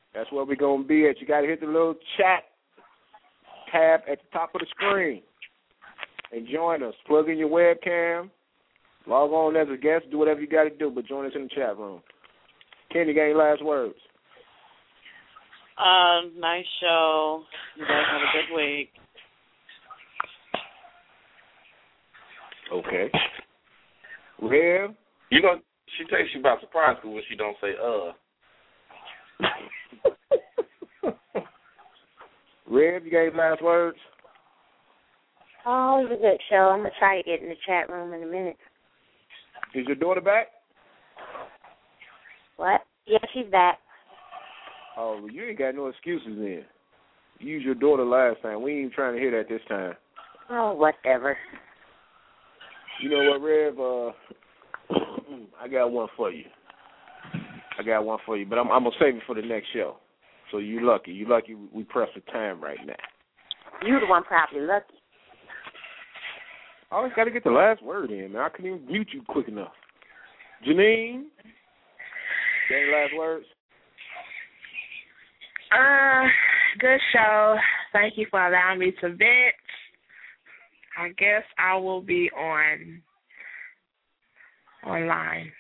That's where we're going to be at. You got to hit the little chat tab at the top of the screen and join us. Plug in your webcam. Log on as a guest. Do whatever you got to do, but join us in the chat room. Kenny, got any last words? Nice show. You guys have a good week. Okay. Rev? You know, she takes you by surprise when she don't say, Rev, you got any last words? Oh, it was a good show. I'm going to try to get in the chat room in a minute. Is your daughter back? What? Yeah, she's back. Oh, well, you ain't got no excuses then. You used your daughter last time. We ain't even trying to hear that this time. Oh, whatever. You know what, Rev? I got one for you. But I'm going to save it for the next show. So you lucky. We press the time right now. You the one probably lucky. I always got to get the last word in, man. I couldn't even mute you quick enough. Janine, any last words? Good show. Thank you for allowing me to vent. I guess I will be online.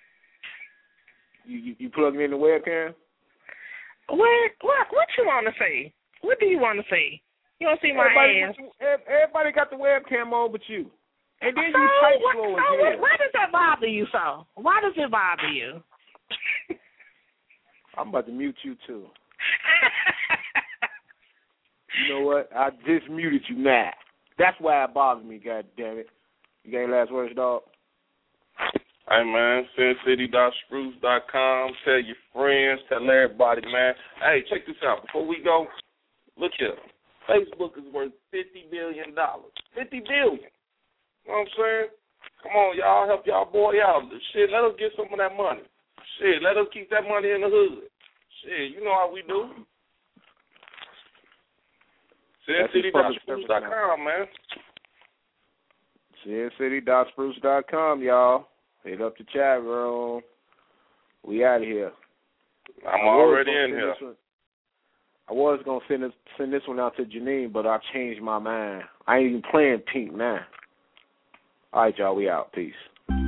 You plugging in the webcam? What you want to see? What do you want to see? You want to see my ass? Everybody got the webcam on but you. And then you type slow again. Why does that bother you so? Why does it bother you? I'm about to mute you too. You know what? I just muted you now. That's why it bothers me, God damn it. You got any last words, dog? Hey, man, sincity.spruce.com. Tell your friends. Tell everybody, man. Hey, check this out. Before we go, look here. Facebook is worth $50 billion. $50 billion. You know what I'm saying? Come on, y'all. Help y'all boy out. Shit, let us get some of that money. Shit, let us keep that money in the hood. Shit, you know how we do. sincity.spruce.com, man. sincity.spruce.com, y'all. Hit up the chat room. We out of here. I'm already in here. I was going to send this one out to Janine, but I changed my mind. I ain't even playing Pink now. All right, y'all. We out. Peace.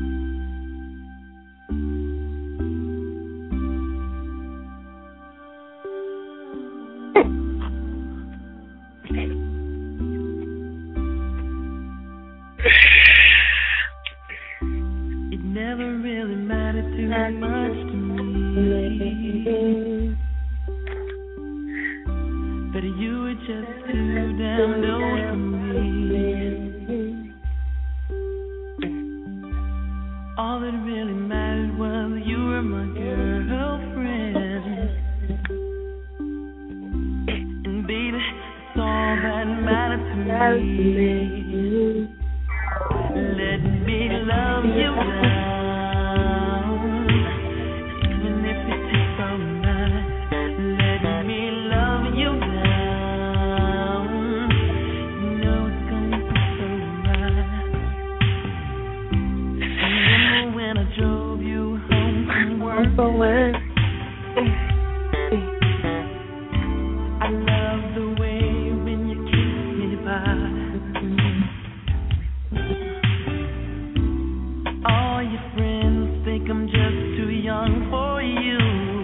It never really mattered too much to me, but you were just too damn low for me. All that really mattered was you were my girlfriend, and baby, that's all that mattered to me. Let me love you now, even if it takes all night. Let me love you now, you know it's gonna be so right. Remember when I drove you home from work? I love the way when you kiss me by. All your friends think I'm just too young for you.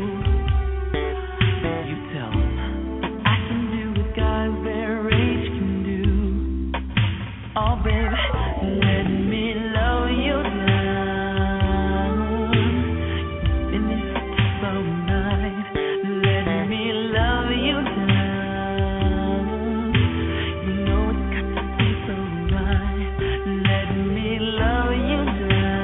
You tell them I can do what guys their age can do. Oh, baby, let me love you now. And if it takes all night, let me love you now. You know it's got to be so right. Let me love you now.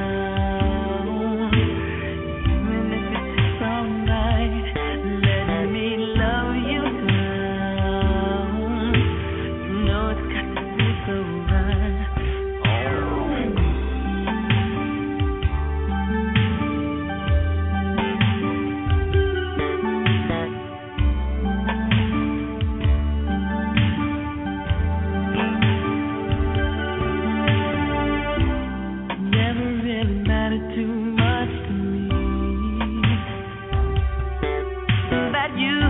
Never really mattered too much to me that you